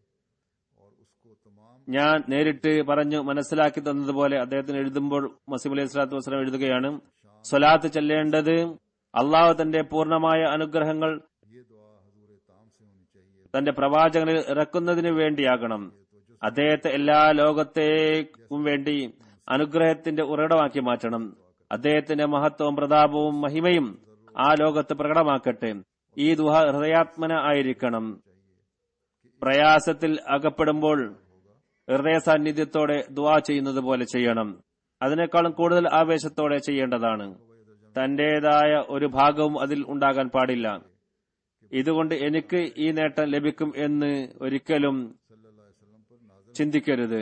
ഞാൻ നേരിട്ട് പറഞ്ഞു മനസ്സിലാക്കി തന്നതുപോലെ അദ്ദേഹത്തിന് എഴുതുമ്പോൾ മസീഹ് അലൈഹി സ്വലാത്തു വസ്സലാം എഴുതുകയാണ്, സ്വലാത്ത് ചെല്ലേണ്ടത് അള്ളാഹു തന്റെ പൂർണ്ണമായ അനുഗ്രഹങ്ങൾ തന്റെ പ്രവാചകനിൽ ഇറക്കുന്നതിന് വേണ്ടിയാകണം. അദ്ദേഹത്തെ എല്ലാ ലോകത്തേക്കും വേണ്ടി അനുഗ്രഹത്തിന്റെ ഉറവിടമാക്കി മാറ്റണം. അദ്ദേഹത്തിന്റെ മഹത്വവും പ്രതാപവും മഹിമയും ആ ലോകത്ത് പ്രകടമാക്കട്ടെ. ഈ ദുആ ഹൃദയാത്മന ആയിരിക്കണം. പ്രയാസത്തിൽ അകപ്പെടുമ്പോൾ ഹൃദയ സാന്നിധ്യത്തോടെ ദുആ ചെയ്യുന്നത് പോലെ ചെയ്യണം. അതിനേക്കാളും കൂടുതൽ ആവേശത്തോടെ ചെയ്യേണ്ടതാണ്. തന്റേതായ ഒരു ഭാഗവും അതിൽ ഉണ്ടാകാൻ പാടില്ല. ഇതുകൊണ്ട് എനിക്ക് ഈ നേട്ടം ലഭിക്കും എന്ന് ഒരിക്കലും ചിന്തിക്കരുത്.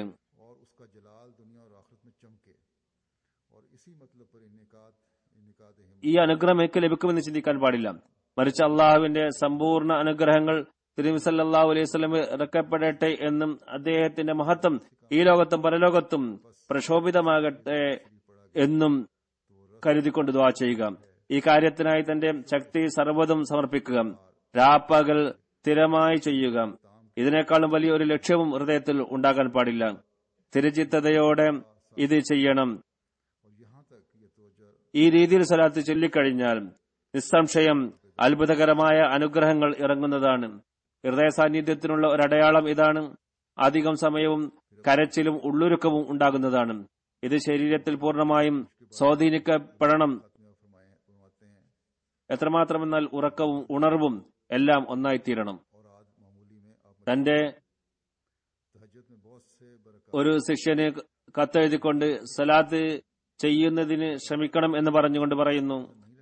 ഈ അനുഗ്രഹം എനിക്ക് ലഭിക്കുമെന്ന് ചിന്തിക്കാൻ പാടില്ല. മറിച്ച് അള്ളാഹുവിന്റെ സമ്പൂർണ്ണ അനുഗ്രഹങ്ങൾ തിരുനബി സല്ലല്ലാഹു അലൈഹി വസല്ലം ഇറക്കപ്പെടട്ടെ എന്നും അദ്ദേഹത്തിന്റെ മഹത്വം ഈ ലോകത്തും പരലോകത്തും പ്രക്ഷോഭിതമാകട്ടെ എന്നും കരുതിക്കൊണ്ട് ദുആ ചെയ്യുക. ഈ കാര്യത്തിനായി തന്റെ ശക്തി സർവ്വതും സമർപ്പിക്കുക. രാപ്പകൽ സ്ഥിരമായി ചെയ്യുക. ഇതിനേക്കാളും വലിയ ഒരു ലക്ഷ്യവും ഹൃദയത്തിൽ ഉണ്ടാകാൻ പാടില്ല. സ്ഥിരചിത്തതയോടെ ഇത് ചെയ്യണം. ഈ രീതിയിൽ സ്വലാത്ത് ചൊല്ലിക്കഴിഞ്ഞാൽ നിസ്സംശയം അത്ഭുതകരമായ അനുഗ്രഹങ്ങൾ ഇറങ്ങുന്നതാണ്. ഹൃദയ സാന്നിധ്യത്തിനുള്ള ഒരടയാളം ഇതാണ്. അധികം സമയവും കരച്ചിലും ഉള്ളുരുക്കവും ഉണ്ടാകുന്നതാണ്. ഇത് ശരീരത്തിൽ പൂർണ്ണമായും സ്വാധീനിക്കപ്പെടണം. എത്രമാത്രമെന്നാൽ ഉറക്കവും ഉണർവും എല്ലാം ഒന്നായിത്തീരണം. തന്റെ ഒരു ശിഷ്യന് കത്തെഴുതിക്കൊണ്ട് സലാത്ത് ചെയ്യുന്നതിന് ശ്രമിക്കണം എന്ന് പറഞ്ഞുകൊണ്ട് പറയുന്നു,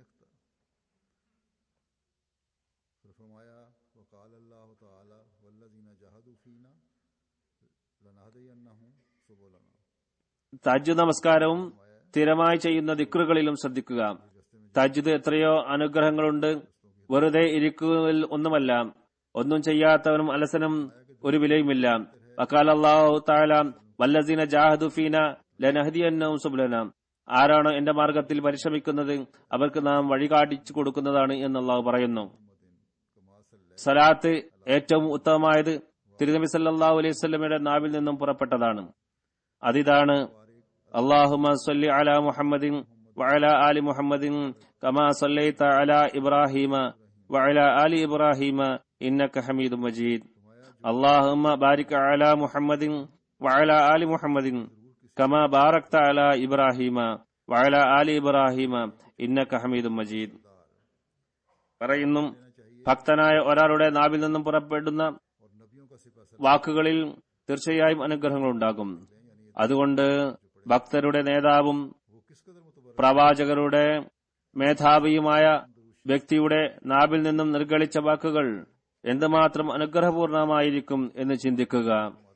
തഹജ്ജുദ് നമസ്കാരവും സ്ഥിരമായി ചെയ്യുന്ന ദിക്റുകളിലും ശ്രദ്ധിക്കുക. തഹജ്ജുദ് എത്രയോ അനുഗ്രഹങ്ങളുണ്ട്. വെറുതെ ഇരിക്കുന്നതിൽ ഒന്നുമല്ല. ഒന്നും ചെയ്യാത്തവനും അലസനും ഒരു വിലയുമില്ല. വഖാല അല്ലാഹു തആല വല്ലസീന ജാഹദു ഫീന ലനഹദിയന്നഹും സുബ്ലന. ആരാണോ എന്റെ മാർഗത്തിൽ പരിശ്രമിക്കുന്നത് അവർക്ക് നാം വഴികാട്ടിച്ചു കൊടുക്കുന്നതാണ് എന്ന് അല്ലാഹു പറയുന്നു. സലാത്ത് ഏറ്റവും ഉത്തമമായത് തിരുനബി സല്ലല്ലാഹു അലൈഹി വസല്ലമയുടെ നാവിൽ നിന്നും പുറപ്പെട്ടതാണ്. അതിതാണ് അല്ലാഹുമ്മ സ്വല്ലി അലാ മുഹമ്മദിൻ വഅലാ ആലി മുഹമ്മദിൻ കമാ സല്ലൈത അലാ ഇബ്രാഹീമ വഅലാ ആലി ഇബ്രാഹീമ ഇന്നക ഹമീദും മജീദ്. അല്ലാഹുമ്മ ബാരിക് അലാ മുഹമ്മദിൻ വഅലാ ആലി മുഹമ്മദിൻ കമാ ബാറക്ത അലാ ഇബ്രാഹീമ വഅലാ ആലി ഇബ്രാഹീമ ഇന്നക ഹമീദും മജീദ്. പറയുന്നു, ഭക്തനായ ഒരാളുടെ നാവിൽ നിന്നും പുറപ്പെടുന്ന വാക്കുകളിൽ തീർച്ചയായും അനുഗ്രഹങ്ങൾ ഉണ്ടാകും. അതുകൊണ്ട് ഭക്തരുടെ നേതാവും പ്രവാചകരുടെ മേധാവിയുമായ വ്യക്തിയുടെ നാവിൽ നിന്നും നിർഗളിച്ച വാക്കുകൾ എന്തുമാത്രം അനുഗ്രഹപൂർണമായിരിക്കും എന്ന് ചിന്തിക്കുക.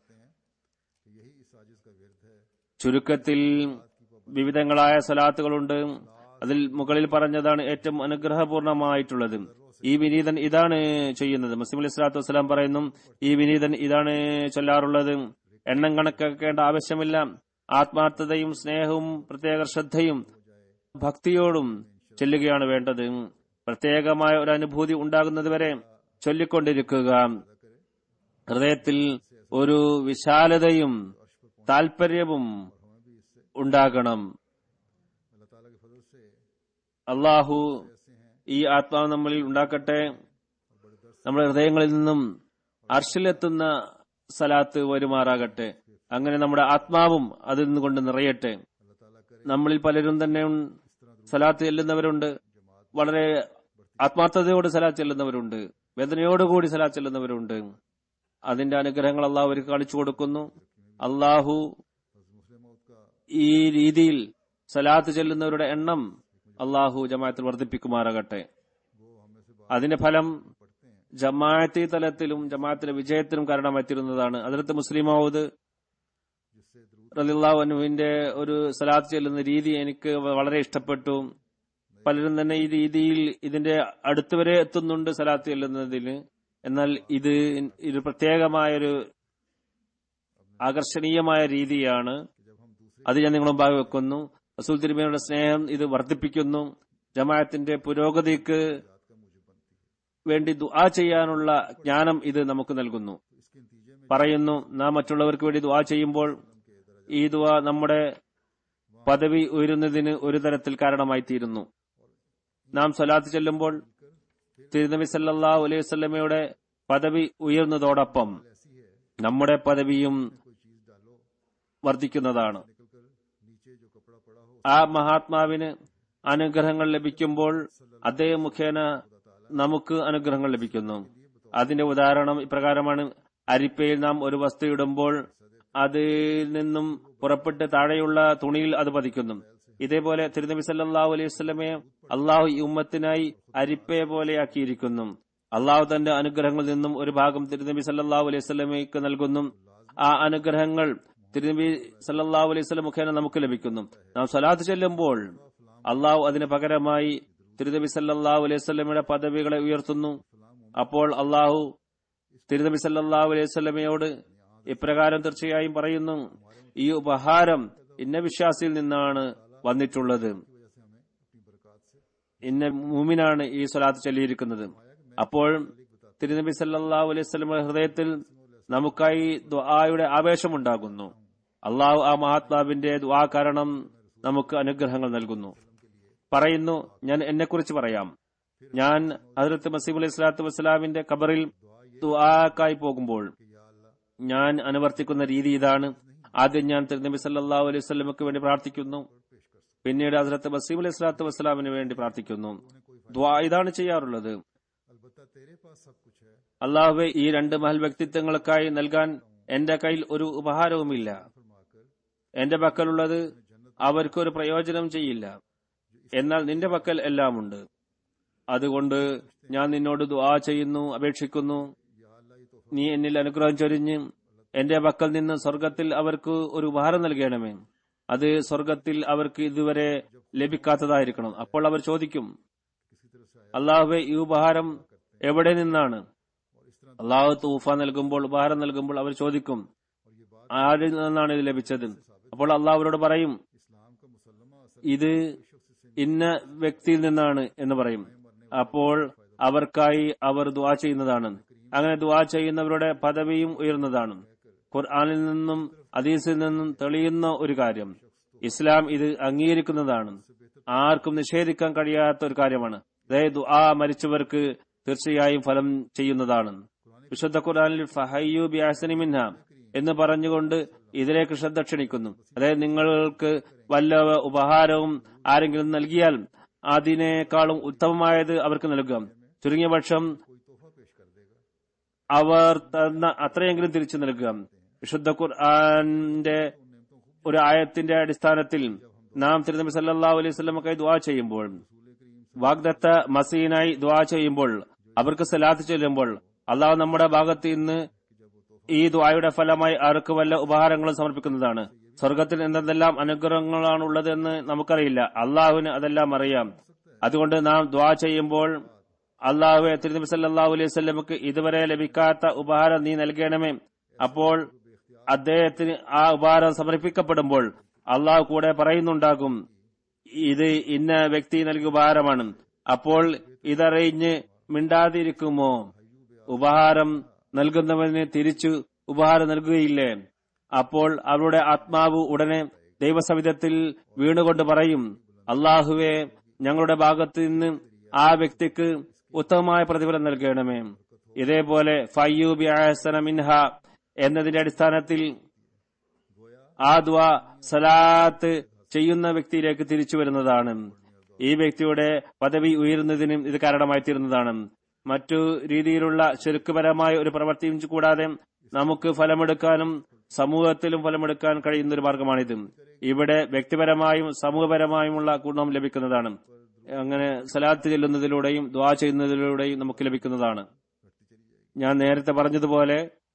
ചുരുക്കത്തിൽ വിവിധങ്ങളായ സലാത്തുകളുണ്ട്. അതിൽ മുകളിൽ പറഞ്ഞതാണ് ഏറ്റവും അനുഗ്രഹപൂർണമായിട്ടുള്ളത്. ഈ വിനീതൻ ഇതാണ് ചെയ്യുന്നത്. മുസ്ലിം അലൈഹി സ്വലാത്തു വസ്സലാം പറയുന്നു, ഈ വിനീതൻ ഇതാണ് ചൊല്ലാറുള്ളത്. എണ്ണം കണക്കാക്കേണ്ട ആവശ്യമില്ല. ആത്മാർത്ഥതയും സ്നേഹവും പ്രത്യേക ശ്രദ്ധയും ഭക്തിയോടും ചൊല്ലുകയാണ് വേണ്ടത്. പ്രത്യേകമായ ഒരു അനുഭൂതി ഉണ്ടാകുന്നതുവരെ ചൊല്ലിക്കൊണ്ടിരിക്കുക. ഹൃദയത്തിൽ ഒരു വിശാലതയും താൽപര്യവും ഉണ്ടാകണം. അള്ളാഹു ഈ ആത്മാവ് നമ്മളിൽ ഉണ്ടാക്കട്ടെ. നമ്മുടെ ഹൃദയങ്ങളിൽ നിന്നും അർശിലെത്തുന്ന സലാത്ത് വരുമാറാകട്ടെ. അങ്ങനെ നമ്മുടെ ആത്മാവും അതിൽ നിന്നുകൊണ്ട് നിറയട്ടെ. നമ്മളിൽ പലരും തന്നെ സലാത്ത് ചെല്ലുന്നവരുണ്ട്, വളരെ ആത്മാർത്ഥതയോട് സലാത്ത് ചെല്ലുന്നവരുണ്ട്, വേദനയോടുകൂടി സലാത്ത് ചെല്ലുന്നവരുണ്ട്. അതിന്റെ അനുഗ്രഹങ്ങൾ അള്ളാഹു അവർക്ക് കാണിച്ചു കൊടുക്കുന്നു. അള്ളാഹു ഈ രീതിയിൽ സലാത്ത് ചെല്ലുന്നവരുടെ എണ്ണം അള്ളാഹു ജമാഅത്തിൽ വർദ്ധിപ്പിക്കുമാറാകട്ടെ. അതിന്റെ ഫലം ജമാഅത്തി തലത്തിലും ജമാഅത്തിന്റെ വിജയത്തിലും കാരണമായിത്തീരുന്നതാണ്. അതിലത്തെ മുസ്ലിം മൗദ് റളിയല്ലാഹു അൻഹുവിന്റെ ഒരു സലാത്ത് ചെല്ലുന്ന രീതി എനിക്ക് വളരെ ഇഷ്ടപ്പെട്ടു. പലരും തന്നെ ഈ രീതിയിൽ ഇതിന്റെ അടുത്തുവരെ എത്തുന്നുണ്ട് സലാത്ത് ചെല്ലുന്നതിന്. എന്നാൽ ഇത് ഒരു പ്രത്യേകമായൊരു ആകർഷണീയമായ രീതിയാണ്. അത് ഞാൻ നിങ്ങളുടെ മുമ്പാകെ വെക്കുന്നു. റസൂൽ തിരുമേനിയുടെ സ്നേഹം ഇത് വർദ്ധിപ്പിക്കുന്നു. ജമാഅത്തിന്റെ പുരോഗതിക്ക് വേണ്ടി ദുആ ചെയ്യാനുള്ള ജ്ഞാനം ഇത് നമുക്ക് നൽകുന്നു. പറയുന്നു, നാം മറ്റുള്ളവർക്ക് വേണ്ടി ദുആ ചെയ്യുമ്പോൾ ഈ ദുആ നമ്മുടെ പദവി ഉയരുന്നതിന് ഒരു തരത്തിൽ കാരണമായി തീരുന്നു. നാം സ്വലാത്ത് ചെല്ലുമ്പോൾ തിരുനബി സല്ലല്ലാഹു അലൈഹി വസല്ലമയുടെ പദവി ഉയർന്നതോടൊപ്പം നമ്മുടെ പദവിയും വർദ്ധിക്കുന്നതാണ്. ആ മഹാത്മാവിന് അനുഗ്രഹങ്ങൾ ലഭിക്കുമ്പോൾ അദ്ദേഹം മുഖേന നമുക്ക് അനുഗ്രഹങ്ങൾ ലഭിക്കുന്നു. അതിന്റെ ഉദാഹരണം ഇപ്രകാരമാണ്. അരിപ്പയിൽ നാം ഒരു വസ്തു ഇടുമ്പോൾ അതിൽ നിന്നും പുറപ്പെട്ട് താഴെയുള്ള തുണിയിൽ അത് പതിക്കുന്നു. ഇതേപോലെ തിരുനബി സല്ലല്ലാഹു അലൈഹി വസല്ലമയെ അള്ളാഹു ഈ ഉമ്മത്തിനായി അരിപ്പയെ പോലെയാക്കിയിരിക്കുന്നു. അള്ളാഹു തന്റെ അനുഗ്രഹങ്ങളിൽ നിന്നും ഒരു ഭാഗം തിരുനബി സല്ലല്ലാഹു അലൈഹി വസല്ലമയ്ക്ക് നൽകുന്നു. ആ അനുഗ്രഹങ്ങൾ തിരുനബി സല്ലല്ലാഹു അലൈഹി വസല്ലം മുഖേന നമുക്ക് ലഭിക്കുന്നു. നാം സ്വലാത്ത് ചെല്ലുമ്പോൾ അള്ളാഹു അതിന് പകരമായി തിരുനബി സല്ലല്ലാഹു അലൈഹി വസല്ലമയുടെ പദവികളെ ഉയർത്തുന്നു. അപ്പോൾ അള്ളാഹു തിരുനബി സല്ലല്ലാഹു അലൈഹി വസല്ലമയോട് ഇപ്രകാരം തീർച്ചയായും പറയുന്നു, ഈ ഉപഹാരം ഇന്ന വിശ്വാസിയിൽ നിന്നാണ് വന്നിട്ടുള്ളത്, ഇന്ന മുഅ്മിനാണ് ഈ സ്വലാത്ത് ചൊല്ലിയിരിക്കുന്നത്. അപ്പോൾ തിരുനബി സല്ലല്ലാഹു അലൈഹി വസല്ലമയുടെ ഹൃദയത്തിൽ നമുക്കായി ദുആയുടെ ആവേശമുണ്ടാകുന്നു. അള്ളാഹു ആ മഹാത്മാവിന്റെ ദുആ കാരണം നമുക്ക് അനുഗ്രഹങ്ങൾ നൽകുന്നു. പറയുന്നു, ഞാൻ എന്നെക്കുറിച്ച് പറയാം. ഞാൻ ഹദ്റത്ത് മസീഹ് അലൈഹി സ്വലാത്തു വസ്സലാമിന്റെ ഖബറിൽ ദുആക്കായി പോകുമ്പോൾ ഞാൻ അനുവർത്തിക്കുന്ന രീതി ഇതാണ്. ആദ്യം ഞാൻ തിരുനബി സല്ലല്ലാഹു അലൈഹി വസല്ലമക്ക് വേണ്ടി പ്രാർത്ഥിക്കുന്നു. പിന്നീട് ഹദ്റത്ത് മസീഹ് അലൈഹി സ്വലാത്തു വസ്സലാമിന് വേണ്ടി പ്രാർത്ഥിക്കുന്നു. ദുആ ഇതാണ് ചെയ്യാറുള്ളത്. അള്ളാഹുവേ, ഈ രണ്ട് മഹൽ വ്യക്തിത്വങ്ങൾക്കായി നൽകാൻ എന്റെ കയ്യിൽ ഒരു ഉപഹാരവുമില്ല. എന്റെ പക്കലുള്ളത് അവർക്കൊരു പ്രയോജനം ചെയ്യില്ല. എന്നാൽ നിന്റെ പക്കൽ എല്ലാമുണ്ട്. അതുകൊണ്ട് ഞാൻ നിന്നോട് ദുആ ചെയ്യുന്നു, അപേക്ഷിക്കുന്നു, നീ എന്നിൽ അനുഗ്രഹം ചൊരിഞ്ഞ് എന്റെ പക്കൽ നിന്ന് സ്വർഗത്തിൽ അവർക്ക് ഒരു ഉപഹാരം നൽകണമേ. അത് സ്വർഗത്തിൽ അവർക്ക് ഇതുവരെ ലഭിക്കാത്തതായിരിക്കണം. അപ്പോൾ അവർ ചോദിക്കും, അള്ളാഹുവേ, ഈ ഉപഹാരം എവിടെ നിന്നാണ്? അള്ളാഹു തൂഫ നൽകുമ്പോൾ, ഉപഹാരം നൽകുമ്പോൾ അവർ ചോദിക്കും, ആരിൽ നിന്നാണ് ഇത് ലഭിച്ചത്? അപ്പോൾ അള്ളാഹു അവരോട് പറയും, ഇത് ഇന്ന വ്യക്തിയിൽ നിന്നാണ് എന്ന് പറയും. അപ്പോൾ അവർക്കായി അവർ ദുആ ചെയ്യുന്നതാണ്. അങ്ങനെ ദുആ ചെയ്യുന്നവരുടെ പദവിയും ഉയർന്നതാണ്. ഖുർആനിൽ നിന്നും ഹദീസിൽ നിന്നും തെളിയുന്ന ഒരു കാര്യം. ഇസ്ലാം ഇത് അംഗീകരിക്കുന്നതാണ്. ആർക്കും നിഷേധിക്കാൻ കഴിയാത്ത ഒരു കാര്യമാണ്. അതായത് ദുആ മരിച്ചവർക്ക് തീർച്ചയായും ഫലം ചെയ്യുന്നതാണ്. വിശുദ്ധ ഖുർആനിൽ ഫഹയ്യു ബി അഹ്സനി മിൻഹാ എന്ന് പറഞ്ഞുകൊണ്ട് ഇതിലേക്ക് ശ്രദ്ധ ക്ഷണിക്കുന്നു. അതായത് നിങ്ങൾക്ക് വല്ല ഉപഹാരവും ആരെങ്കിലും നൽകിയാൽ അതിനേക്കാളും ഉത്തമമായത് അവർക്ക് നൽകുക. ചുരുങ്ങിയ പക്ഷം അവർ തന്ന അത്രയെങ്കിലും തിരിച്ചു നൽകുക. വിശുദ്ധ ഖുർആന്റെ ഒരു ആയത്തിന്റെ അടിസ്ഥാനത്തിൽ നാം തിരുനബി സല്ലല്ലാഹു അലൈഹി വസല്ലമക്കായി ദുആ ചെയ്യുമ്പോൾ, വാഗ്ദത്ത മസീനായി ദുആ ചെയ്യുമ്പോൾ, അവർക്ക് സലാത്ത് ചൊല്ലുമ്പോൾ അള്ളാഹു നമ്മുടെ ഭാഗത്ത് നിന്ന് ഈ ദുആയുടെ ഫലമായി അവർക്ക് വല്ല ഉപഹാരങ്ങളും സമർപ്പിക്കുന്നതാണ്. സ്വർഗത്തിൽ എന്തെല്ലാം അനുഗ്രഹങ്ങളാണ് ഉള്ളതെന്ന് നമുക്കറിയില്ല, അള്ളാഹുവിന് അതെല്ലാം അറിയാം. അതുകൊണ്ട് നാം ദുആ ചെയ്യുമ്പോൾ അള്ളാഹുവെ, തിരുനബി സല്ലല്ലാഹു അലൈഹി വസല്ലമക്ക് ഇതുവരെ ലഭിക്കാത്ത ഉപഹാരം നീ നൽകണമേ. അപ്പോൾ അദ്ദേഹത്തിന് ആ ഉപഹാരം സമർപ്പിക്കപ്പെടുമ്പോൾ അള്ളാഹു കൂടെ പറയുന്നുണ്ടാകും, ഇത് ഇന്ന വ്യക്തി നൽകിയ ഉപഹാരമാണ്. അപ്പോൾ ഇതറിഞ്ഞ് മിണ്ടാതിരിക്കുമോ? ഉപഹാരം നൽകുന്നവന് തിരിച്ചു ഉപഹാരം നൽകുകയില്ലേ? അപ്പോൾ അവരുടെ ആത്മാവ് ഉടനെ ദൈവസവിധത്തിൽ വീണുകൊണ്ട് പറയും, അള്ളാഹുവെ, ഞങ്ങളുടെ ഭാഗത്ത് നിന്ന് ആ വ്യക്തിക്ക് ഉത്തമമായ പ്രതിഫലം നൽകണമേ. ഇതേപോലെ ഫയ്യൂബി അഹ്സന മിൻഹ എന്നതിന്റെ അടിസ്ഥാനത്തിൽ ആ ദുആ സലാത്ത് ചെയ്യുന്ന വ്യക്തിയിലേക്ക് തിരിച്ചു വരുന്നതാണ്. ഈ വ്യക്തിയുടെ പദവി ഉയരുന്നതിനും ഇത് കാരണമായി തീരുന്നതാണ്. മറ്റു രീതിയിലുള്ള ശിർക്ക്പരമായ ഒരു പ്രവൃത്തിയും കൂടാതെ നമുക്ക് ഫലമെടുക്കാനും സമൂഹത്തിലും ഫലമെടുക്കാൻ കഴിയുന്ന ഒരു മാർഗമാണിത്. ഇവിടെ വ്യക്തിപരമായും സമൂഹപരമായുമുള്ള ഗുണം ലഭിക്കുന്നതാണ്. അങ്ങനെ സലാത്ത് ചെല്ലുന്നതിലൂടെയും ദുആ ചെയ്യുന്നതിലൂടെയും നമുക്ക് ലഭിക്കുന്നതാണ്. ഞാൻ നേരത്തെ പറഞ്ഞതുപോലെ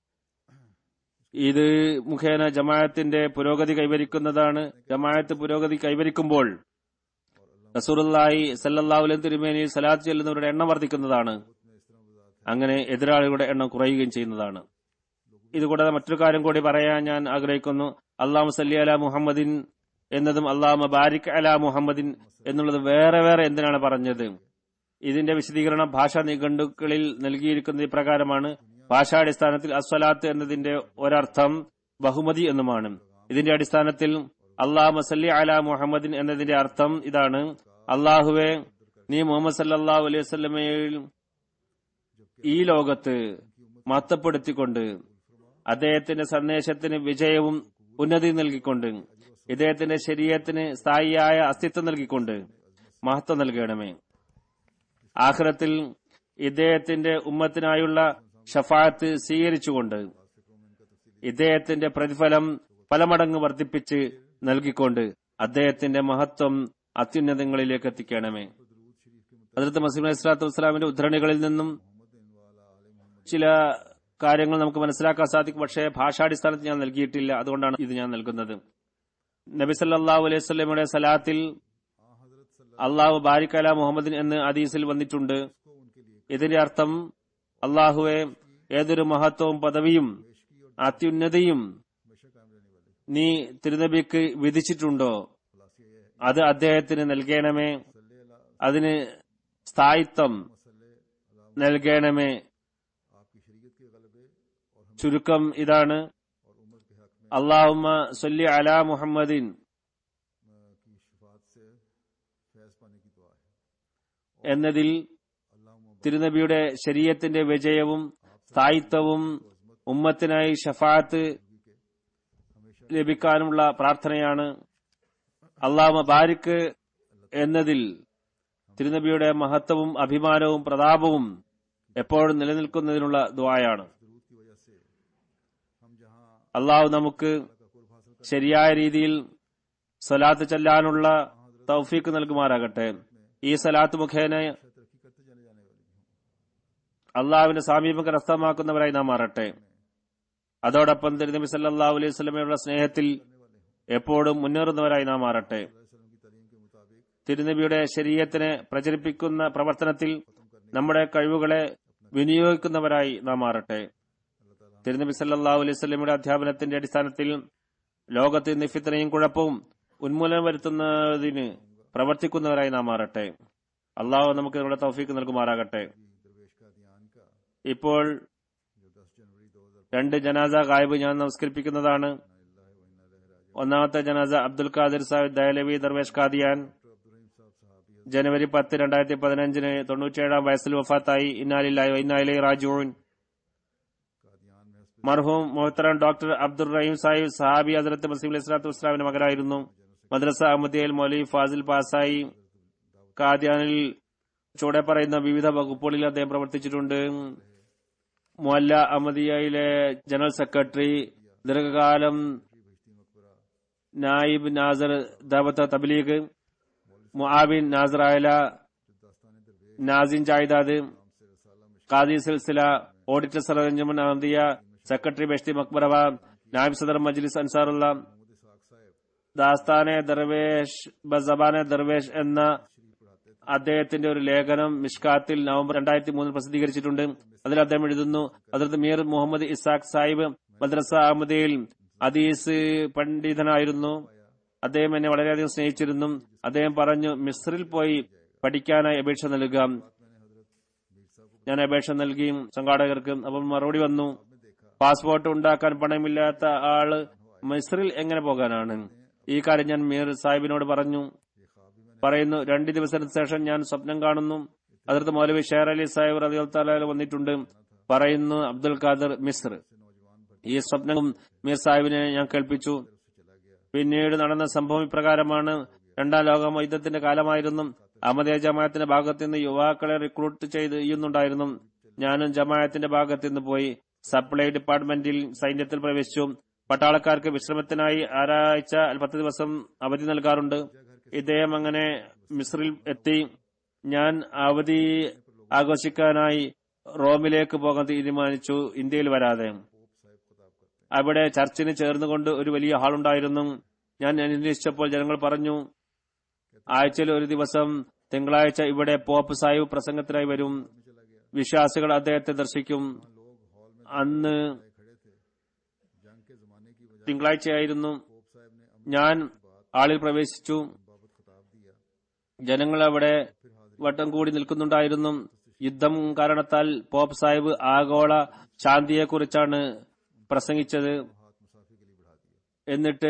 ഇത് മുഖേന ജമാഅത്തിന്റെ പുരോഗതി കൈവരിക്കുന്നതാണ്. ജമാഅത്ത് പുരോഗതി കൈവരിക്കുമ്പോൾ റസൂലുള്ളാഹി സല്ലല്ലാഹു അലൈഹി തിരുമേനി സലാത്ത് ചെല്ലുന്നവരുടെ എണ്ണം വർദ്ധിക്കുന്നതാണ്. അങ്ങനെ എതിരാളികളുടെ എണ്ണം കുറയുകയും ചെയ്യുന്നതാണ്. ഇതുകൂടാതെ മറ്റൊരു കാര്യം കൂടി പറയാൻ ഞാൻ ആഗ്രഹിക്കുന്നു. അല്ലാഹു സല്ലി അലാ മുഹമ്മദിൻ എന്നതും അല്ലാഹു ബാരിക് അലാ മുഹമ്മദിൻ എന്നുള്ളത് വേറെ വേറെ എന്തിനാണ് പറഞ്ഞത്? ഇതിന്റെ വിശദീകരണം ഭാഷാ നിഘണ്ടുക്കളിൽ നൽകിയിരിക്കുന്നത് ഇപ്രകാരമാണ്. ഭാഷാടിസ്ഥാനത്തിൽ അസ്വലാത്ത് എന്നതിന്റെ ഒരർത്ഥം ബഹുമതി എന്നുമാണ്. ഇതിന്റെ അടിസ്ഥാനത്തിൽ അല്ലാഹു സല്ലി അലാ മുഹമ്മദിൻ എന്നതിന്റെ അർത്ഥം ഇതാണ്: അള്ളാഹുവെ, നീ മുഹമ്മദ് സല്ലല്ലാഹു അലൈഹി വസല്ലമയിൽ ഈ ലോകത്ത് മഹത്വപ്പെടുത്തിക്കൊണ്ട് അദ്ദേഹത്തിന്റെ സന്ദേശത്തിന് വിജയവും ഉന്നതി നൽകിക്കൊണ്ട് ഇദ്ദേഹത്തിന്റെ ശരീഅത്തിന് സ്ഥായിയായ അസ്തിത്വം നൽകിക്കൊണ്ട് മഹത്വം നൽകണമേ. ആഖിറത്തിൽ ഇദ്ദേഹത്തിന്റെ ഉമ്മത്തിനായുള്ള ഷഫാഅത്ത് സ്വീകരിച്ചുകൊണ്ട് ഇദ്ദേഹത്തിന്റെ പ്രതിഫലം പല മടങ്ങ് വർദ്ധിപ്പിച്ച് നൽകിക്കൊണ്ട് അദ്ദേഹത്തിന്റെ മഹത്വം അത്യുന്നതങ്ങളിലേക്ക് എത്തിക്കണമേ. ഹദ്റത്ത് മസീഹ് അലൈഹി സ്വലാത്തു വസ്സലാമിന്റെ ഉദ്ധരണികളിൽ നിന്നും ചില കാര്യങ്ങൾ നമുക്ക് മനസ്സിലാക്കാൻ സാധിക്കും. പക്ഷേ ഭാഷാടിസ്ഥാനത്തിൽ ഞാൻ നൽകിയിട്ടില്ല, അതുകൊണ്ടാണ് ഇത് ഞാൻ നൽകുന്നത്. നബി സല്ലല്ലാഹു അലൈഹി വസല്ലമയുടെ സലാത്തിൽ അള്ളാഹു ബാരിക് അലാ മുഹമ്മദിൻ എന്ന് ഹദീസിൽ വന്നിട്ടുണ്ട്. ഇതിന്റെ അർത്ഥം, അള്ളാഹുവെ, ഏതൊരു മഹത്വവും പദവിയും അത്യുന്നതിയും നീ തിരുനബിക്ക് വിധിച്ചിട്ടുണ്ടോ അത് അദ്ദേഹത്തിന് നൽകണമേ, അതിന് സ്ഥായിത്വം നൽകണമേ. ചുരുക്കം ഇതാണ്: അല്ലാഹുമ്മ സല്ലി അലാ മുഹമ്മദിൻ എന്നതിൽ തിരുനബിയുടെ ശരീഅത്തിന്റെ വിജയവും സ്ഥായിത്വവും ഉമ്മത്തിനായി ഷഫാഅത്ത് ലഭിക്കാനുമുള്ള പ്രാർത്ഥനയാണ്. അല്ലാഹുമ്മ ബാരിക് എന്നതിൽ തിരുനബിയുടെ മഹത്വവും അഭിമാനവും പ്രതാപവും എപ്പോഴും നിലനിൽക്കുന്നതിനുള്ള ദുആയാണ്. അള്ളാഹു നമുക്ക് ശരിയായ രീതിയിൽ സലാത്ത് ചൊല്ലാനുള്ള തൗഫീഖ് നൽകുമാറാകട്ടെ. ഈ സലാത്ത് മുഖേന അള്ളാഹുവിന്റെ സാമീപ്യം കരസ്ഥമാക്കുന്നവരായി നാം മാറട്ടെ. അതോടൊപ്പം തിരുനബി സല്ലല്ലാഹു അലൈഹി വസല്ലമയുടെ സ്നേഹത്തിൽ എപ്പോഴും മുന്നേറുന്നവരായി നാം മാറട്ടെ. തിരുനബിയുടെ ശരീഅത്തിനെ പ്രചരിപ്പിക്കുന്ന പ്രവർത്തനത്തിൽ നമ്മുടെ കഴിവുകളെ വിനിയോഗിക്കുന്നവരായി നാം മാറട്ടെ. തിരുനബി സല്ലല്ലാഹു അലൈഹി വസല്ലമയുടെ അധ്യാപനത്തിന്റെ അടിസ്ഥാനത്തിൽ ലോകത്ത് നിന്ന് ഫിത്നയും കുഴപ്പവും ഉന്മൂലനം വരുത്തുന്നതിന് പ്രവർത്തിക്കുന്നവരായി നാം മാറട്ടെ. അള്ളാഹു നമുക്ക് നമ്മുടെ തൗഫീഖ് നൽകുമാറാകട്ടെ. ഇപ്പോൾ രണ്ട് ജനാസ ഗായിബ് ഞാൻ നമസ്കരിപ്പിക്കുന്നതാണ്. ഒന്നാമത്തെ ജനാസ അബ്ദുൽ ഖാദിർ സാഹിബ് ദഹലവി ദർവേഷ് ഖാദിയാൻ ജനുവരി പത്ത് രണ്ടായിരത്തി പതിനഞ്ചിന് തൊണ്ണൂറ്റിയേഴാം വയസ്സിൽ വഫാത്തായി. ഇന്നാ ലില്ലാഹി വ ഇന്നാ ഇലൈഹി റാജിഊൻ. മർഹൂം മുഹ്തറം ഡോക്ടർ അബ്ദുർ റഹീം സാഹിബ് സഹാബി ഹദ്റത്ത് മസീഹ് അലൈഹി സ്വലാത്തു വസ്സലാമിന്റെ മകനായിരുന്നു. മദ്രസ അഹമ്മദിയയിൽ മൗലവി ഫാസിൽ പാസായി. ഖാദിയാനിൽ ചുവടെ പറയുന്ന വിവിധ വകുപ്പുകളിൽ അദ്ദേഹം പ്രവർത്തിച്ചിട്ടുണ്ട്. മുഅല്ല അഹമ്മദിയയിലെ ജനറൽ സെക്രട്ടറി, ദീർഘകാലം നായിബ് നാസർ ദഅവത്ത് തബ്ലീഗ്, മുആവിൻ നാസറായ നാസിൻ ജായിദാദ്, ഖാദി സിൽസില, ഓഡിറ്റർ സദർ അഞ്ജുമൻ അഹമ്മദിയ, സെക്രട്ടറി ബെഷ്തി മക്ബറവ, നായിബ് സദർ മജ്ലിസ് അൻസാറുള്ള, ദാസ്താനെ ദർവേഷ് ബസബാനെ ദർവേഷ് എന്ന അദ്ദേഹത്തിന്റെ ഒരു ലേഖനം മിഷ്കാത്തിൽ നവംബർ രണ്ടായിരത്തി മൂന്നിൽ പ്രസിദ്ധീകരിച്ചിട്ടുണ്ട്. അതിൽ അദ്ദേഹം എഴുതുന്നു, ഹദ്റത്ത് മീർ മുഹമ്മദ് ഇസാഖ് സാഹിബ് മദ്രസ അഹമ്മദിയിൽ ഹദീസ് പണ്ഡിതനായിരുന്നു. അദ്ദേഹം എന്നെ വളരെയധികം സ്നേഹിച്ചിരുന്നു. അദ്ദേഹം പറഞ്ഞു, മിസ്രിൽ പോയി പഠിക്കാനായി അപേക്ഷ നൽകുക. ഞാൻ അപേക്ഷ നൽകി സംഘാടകർക്ക്. അപ്പോൾ മറുപടി വന്നു, പാസ്പോർട്ട് ഉണ്ടാക്കാൻ പണമില്ലാത്ത ആള് മിസ്രിൽ എങ്ങനെ പോകാനാണ്? ഈ കാര്യം ഞാൻ മീർ സാഹിബിനോട് പറഞ്ഞു. പറയുന്നു, രണ്ടു ദിവസത്തിന് ശേഷം ഞാൻ സ്വപ്നം കാണുന്നു. ഹദ്റത്ത് മൗലവി ഷേർ അലി സാഹിബ് റളിയല്ലാഹു തആല വന്നിട്ടുണ്ട്. പറയുന്നു, അബ്ദുൽ ഖാദർ മിസ്ർ. ഈ സ്വപ്നം മീർ സാഹിബിനെ ഞാൻ കേൾപ്പിച്ചു. പിന്നീട് നടന്ന സംഭവം ഇപ്രകാരമാണ്. രണ്ടാം ലോക യുദ്ധത്തിന്റെ കാലമായിരുന്നു. അഹമ്മദിയ ജമാഅത്തിന്റെ ഭാഗത്ത് നിന്ന് യുവാക്കളെ റിക്രൂട്ട് ചെയ്യുന്നുണ്ടായിരുന്നു. ഞാനും ജമാഅത്തിന്റെ ഭാഗത്ത് നിന്ന് പോയി സപ്ലൈ ഡിപ്പാർട്ട്മെന്റിൽ സൈന്യത്തിൽ പ്രവേശിച്ചു. പട്ടാളക്കാർക്ക് വിശ്രമത്തിനായി ആറാഴ്ച പത്ത് ദിവസം അവധി നൽകാറുണ്ട്. ഇദ്ദേഹം അങ്ങനെ മിസ്രിൽ എത്തി. ഞാൻ അവധി ആഘോഷിക്കാനായി റോമിലേക്ക് പോകാൻ തീരുമാനിച്ചു, ഇന്ത്യയിൽ വരാതെ. അവിടെ ചർച്ചിന് ചേർന്നുകൊണ്ട് ഒരു വലിയ ഹാളുണ്ടായിരുന്നു. ഞാൻ അന്വേഷിച്ചപ്പോൾ ജനങ്ങൾ പറഞ്ഞു, ആഴ്ചയിൽ ഒരു ദിവസം തിങ്കളാഴ്ച ഇവിടെ പോപ്പ് സാഹിബ് പ്രസംഗത്തിനായി വരും. വിശ്വാസികൾ അദ്ദേഹത്തെ ദർശിക്കും. അന്ന് തിങ്കളാഴ്ചയായിരുന്നു. ഞാൻ ആളിൽ പ്രവേശിച്ചു. ജനങ്ങൾ അവിടെ വട്ടം കൂടി നിൽക്കുന്നുണ്ടായിരുന്നു. യുദ്ധം കാരണത്താൽ പോപ്പ് സാഹിബ് ആഗോള ശാന്തിയെക്കുറിച്ചാണ് പ്രസംഗിച്ചത്. എന്നിട്ട്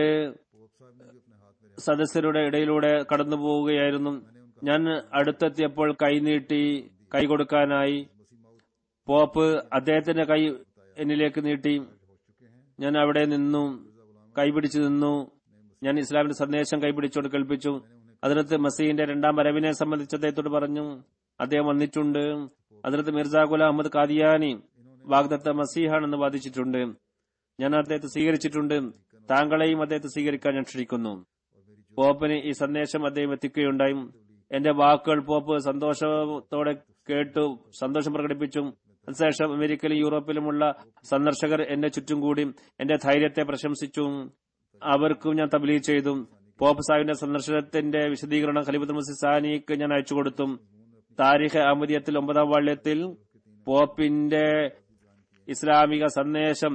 സദസ്യരുടെ ഇടയിലൂടെ കടന്നു പോവുകയായിരുന്നു. ഞാൻ അടുത്തെത്തിയപ്പോൾ കൈനീട്ടി കൈ കൊടുക്കാനായി പോപ്പ് അദ്ദേഹത്തിന്റെ കൈ എന്നിലേക്ക് നീട്ടി. ഞാൻ അവിടെ നിന്നു, കൈപിടിച്ചു നിന്നു. ഞാൻ ഇസ്ലാമിന്റെ സന്ദേശം കൈപിടിച്ചുകൊണ്ട് കേൾപ്പിച്ചു. ഹദ്റത്ത് മസീഹിന്റെ രണ്ടാം വരവിനെ സംബന്ധിച്ച് അദ്ദേഹത്തോട് പറഞ്ഞു. അദ്ദേഹം വന്നിട്ടുണ്ട്. ഹദ്റത്ത് മിർസ ഗുലാം അഹമ്മദ് ഖാദിയാനി വാഗ്ദത്ത മസീഹാണെന്ന് വാദിച്ചിട്ടുണ്ട്. ഞാൻ അദ്ദേഹത്തെ സ്വീകരിച്ചിട്ടുണ്ട്. താങ്കളെയും അദ്ദേഹത്തെ സ്വീകരിക്കാൻ ഞാൻ ക്ഷണിക്കുന്നു. പോപ്പിന് ഈ സന്ദേശം അദ്ദേഹം എത്തിക്കുകയുണ്ടായി. എന്റെ വാക്കുകൾ പോപ്പ് സന്തോഷത്തോടെ കേട്ടു, സന്തോഷം പ്രകടിപ്പിച്ചു. അതിനുശേഷം അമേരിക്കയിലും യൂറോപ്പിലുമുള്ള സന്ദർശകർ എന്നെ ചുറ്റും കൂടി എന്റെ ധൈര്യത്തെ പ്രശംസിച്ചു. അവർക്കും ഞാൻ തബ്ലീഗ് ചെയ്തു. പോപ്പ് സാഹിബിന്റെ സന്ദർശനത്തിന്റെ വിശദീകരണം ഖലീഫത്തുൽ മസീഹ് സാനിക്ക് ഞാൻ അയച്ചു കൊടുത്തു. താരിഖ് അഹമ്മദിയത്തിൽ ഒമ്പതാം വാള്യത്തിൽ പോപ്പിന്റെ ഇസ്ലാമിക സന്ദേശം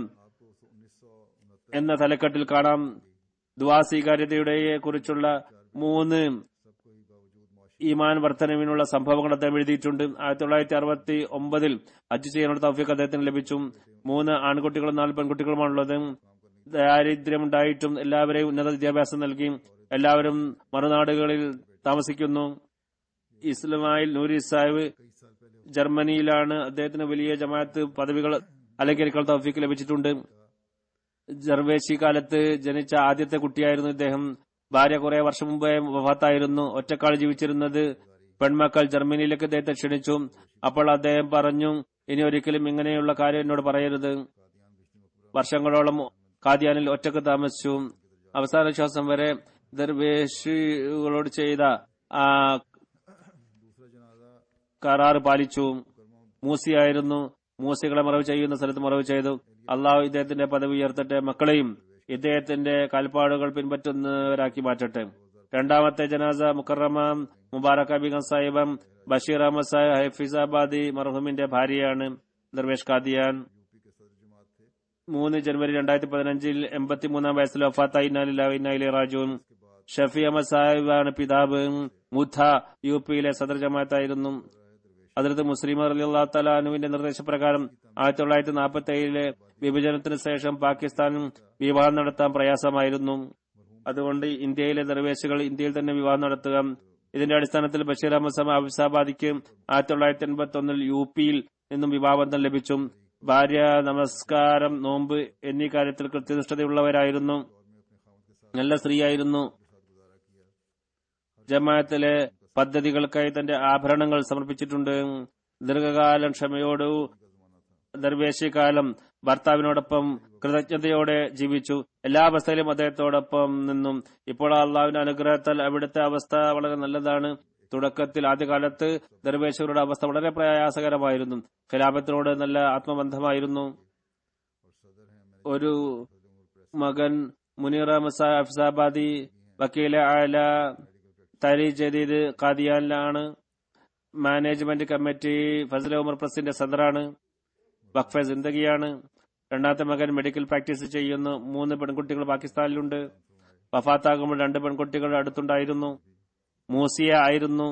എന്ന തലക്കെട്ടിൽ കാണാം. ദുആ സ്വീകാര്യതയുടെ കുറിച്ചുള്ള മൂന്ന് ഈമാൻ വർധനവിനുള്ള സംഭവങ്ങൾ അദ്ദേഹം എഴുതിയിട്ടുണ്ട്. ആയിരത്തി തൊള്ളായിരത്തി അറുപത്തി ഒമ്പതിൽ ഹജ്ജ് ചെയ്യാനുള്ള തൗഫീഖ് അദ്ദേഹത്തിന് ലഭിച്ചു. മൂന്ന് ആൺകുട്ടികളും നാല് പെൺകുട്ടികളുമാണുള്ളത്. ദാരിദ്ര്യമുണ്ടായിട്ടും എല്ലാവരെയും ഉന്നത വിദ്യാഭ്യാസം നൽകി. എല്ലാവരും മറുനാടുകളിൽ താമസിക്കുന്നു. ഇസ്മായിൽ നൂരി സാഹിബ് ജർമ്മനിയിലാണ്. അദ്ദേഹത്തിന് വലിയ ജമാഅത്ത് പദവികൾ അലങ്കരിക്കാൻ തൗഫീഖ് ലഭിച്ചിട്ടുണ്ട്. ജർവേശി കാലത്ത് ജനിച്ച ആദ്യത്തെ കുട്ടിയായിരുന്നു ഇദ്ദേഹം. ഭാര്യ കുറെ വർഷം മുമ്പേ വഫാത്തായിരുന്നു. ഒറ്റക്കാൾ ജീവിച്ചിരുന്നത്. പെൺമക്കൾ ജർമ്മനിയിലേക്ക് അദ്ദേഹത്തെ ക്ഷണിച്ചു. അപ്പോൾ അദ്ദേഹം പറഞ്ഞു, ഇനി ഒരിക്കലും ഇങ്ങനെയുള്ള കാര്യം എന്നോട് പറയരുത്. വർഷങ്ങളോളം ഖാദിയാനിൽ ഒറ്റക്ക് താമസിച്ചു. അവസാന ശ്വാസം വരെ ദർവേഷികളോട് ചെയ്ത ആ കരാറ് പാലിച്ചു. മൂസിയായിരുന്നു. മൂസികളെ മറവ് ചെയ്യുന്ന സ്ഥലത്ത് മറവ് ചെയ്തു. അള്ളാഹു ഇദ്ദേഹത്തിന്റെ പദവി ഉയർത്തട്ടെ. മക്കളെയും ഇദ്ദേഹത്തിന്റെ കാൽപ്പാടുകൾ പിൻപറ്റുന്നവരാക്കി മാറ്റട്ടെ. രണ്ടാമത്തെ ജനാസ മുക്കറമ മുബാറക്ക ബീഗം സാഹിബം ബഷീർ അഹമ്മദ് സാഹിബ് ഹൈഫിസാബാദി മർഹൂമിന്റെ ഭാര്യയാണ്. ദർവേഷ് ഖാദിയാൻ മൂന്ന് ജനുവരി രണ്ടായിരത്തി പതിനഞ്ചിൽ എൺപത്തിമൂന്നാം വയസ്സിൽ വഫാത്തായി. ഇന്നാലില്ലാഹി റാജിഊൻ. ഷഫി അഹമ്മദ് സാഹിബാണ് പിതാവ്. മുഥ യു പിയിലെ സദർ ജമാഅത്തായിരുന്നു. ഹദ്റത്ത് മുസ്ലിം റളിയല്ലാഹു തആല അൻഹുവിന്റെ നിർദ്ദേശപ്രകാരം ആയിരത്തി തൊള്ളായിരത്തി നാൽപ്പത്തി ഏഴിലെ വിഭജനത്തിന് ശേഷം പാകിസ്ഥാനും വിവാഹം നടത്താൻ പ്രയാസമായിരുന്നു. അതുകൊണ്ട് ഇന്ത്യയിലെ ദർവേശികൾ ഇന്ത്യയിൽ തന്നെ വിവാഹം നടത്തുക. ഇതിന്റെ അടിസ്ഥാനത്തിൽ ബഷീർ അഹമ്മദ് സാഹിബ് ഹഫീസാബാദിക്ക് ആയിരത്തി തൊള്ളായിരത്തി എൺപത്തി ഒന്നിൽ യു പിയിൽ നിന്നും വിവാഹബന്ധം ലഭിച്ചു. ഭാര്യ നമസ്കാരം, നോമ്പ് എന്നീ കാര്യത്തിൽ കൃത്യനിഷ്ഠതയുള്ളവരായിരുന്നു. നല്ല സ്ത്രീയായിരുന്നു. ജമാഅത്തിലെ പദ്ധതികൾക്കായി തന്റെ ആഭരണങ്ങൾ സമർപ്പിച്ചിട്ടുണ്ട്. ദീർഘകാലം ക്ഷമയോട് ദർവേശി കാലം ഭർത്താവിനോടൊപ്പം കൃതജ്ഞതയോടെ ജീവിച്ചു. എല്ലാ അവസ്ഥയിലും അദ്ദേഹത്തോടൊപ്പം നിന്നും. ഇപ്പോൾ അള്ളാഹുവിന്റെ അനുഗ്രഹത്താൽ അവിടുത്തെ അവസ്ഥ വളരെ നല്ലതാണ്. തുടക്കത്തിൽ ആദ്യകാലത്ത് ദർവേശകരുടെ അവസ്ഥ വളരെ പ്രയാസകരമായിരുന്നു. ഖിലാഫത്തിനോട് നല്ല ആത്മബന്ധമായിരുന്നു. ഒരു മകൻ മുനീർ അഫ്സാബാദി വക്കീലെ ആല തരി ജദീദ് ഖാദിയാനിലാണ്. മാനേജ്മെന്റ് കമ്മിറ്റി ഫസൽ ഉമർ പ്രസിന്റെ സദറാണ്. വഖഫെ സിന്ദഗിയാണ്. രണ്ടാമത്തെ മകൻ മെഡിക്കൽ പ്രാക്ടീസ് ചെയ്യുന്നു. മൂന്ന് പെൺകുട്ടികൾ പാകിസ്ഥാനിലുണ്ട്. വഫാത്താകുമ്പോൾ രണ്ട് പെൺകുട്ടികൾ അടുത്തുണ്ടായിരുന്നു. മൂസിയ ആയിരുന്നു.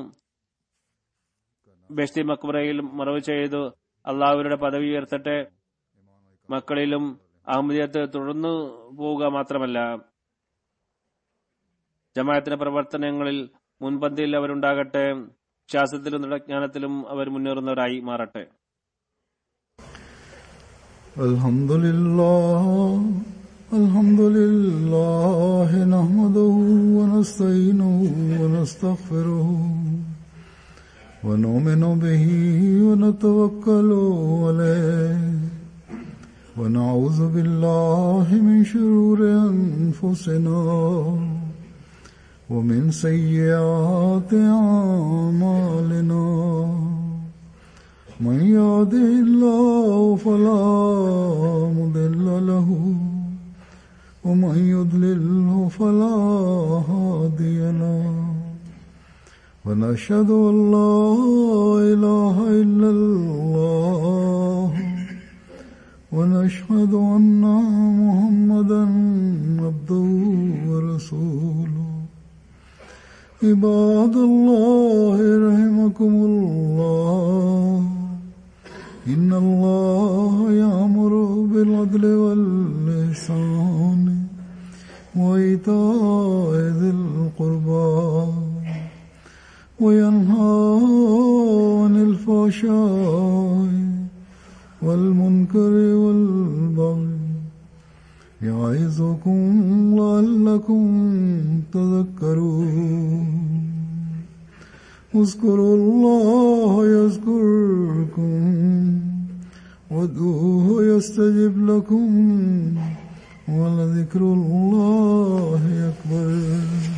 ബെഷ്തി മക്ബറയിൽ മറവ് ചെയ്തു. അള്ളാഹുവിന്റെ പദവി ഉയർത്തട്ടെ. മക്കളിലും അഹമ്മദിയത്ത് തുടർന്നു പോവുക മാത്രമല്ല, ജമാഅത്തിന്റെ പ്രവർത്തനങ്ങളിൽ മുൻപന്തിയിൽ അവരുണ്ടാകട്ടെ. ശാസ്ത്രത്തിലും ദൃഢജ്ഞാനത്തിലും അവർ മുന്നേറുന്നവരായി മാറട്ടെ. അൽഹംദുലില്ലാഹ് അൽഹംദുലില്ലാഹി നഹ്മദുഹു വനസ്തഈനുഹു വനസ്തഗ്ഫിറുഹു വനുഅ്മിനു ബിഹി വനതവക്കലു അലൈഹി വനഊദു ബില്ലാഹി മിൻ ശുറൂരി അൻഫുസിനാ ومن سيئات أعمالنا من يهده الله فلا مضل له ومن يضلله فلا هادي له ونشهد أن لا إله إلا الله ونشهد أن محمدا عبده ورسوله عباد الله رحمكم الله إن الله يأمر بالعدل والإحسان وإيتاء ذي القربى وينهى عن الفحشاء والمنكر والبغي يعظكم لعلكم تذكرون اذكروا الله يذكركم وادعوه يستجب لكم ولذكر الله أكبر.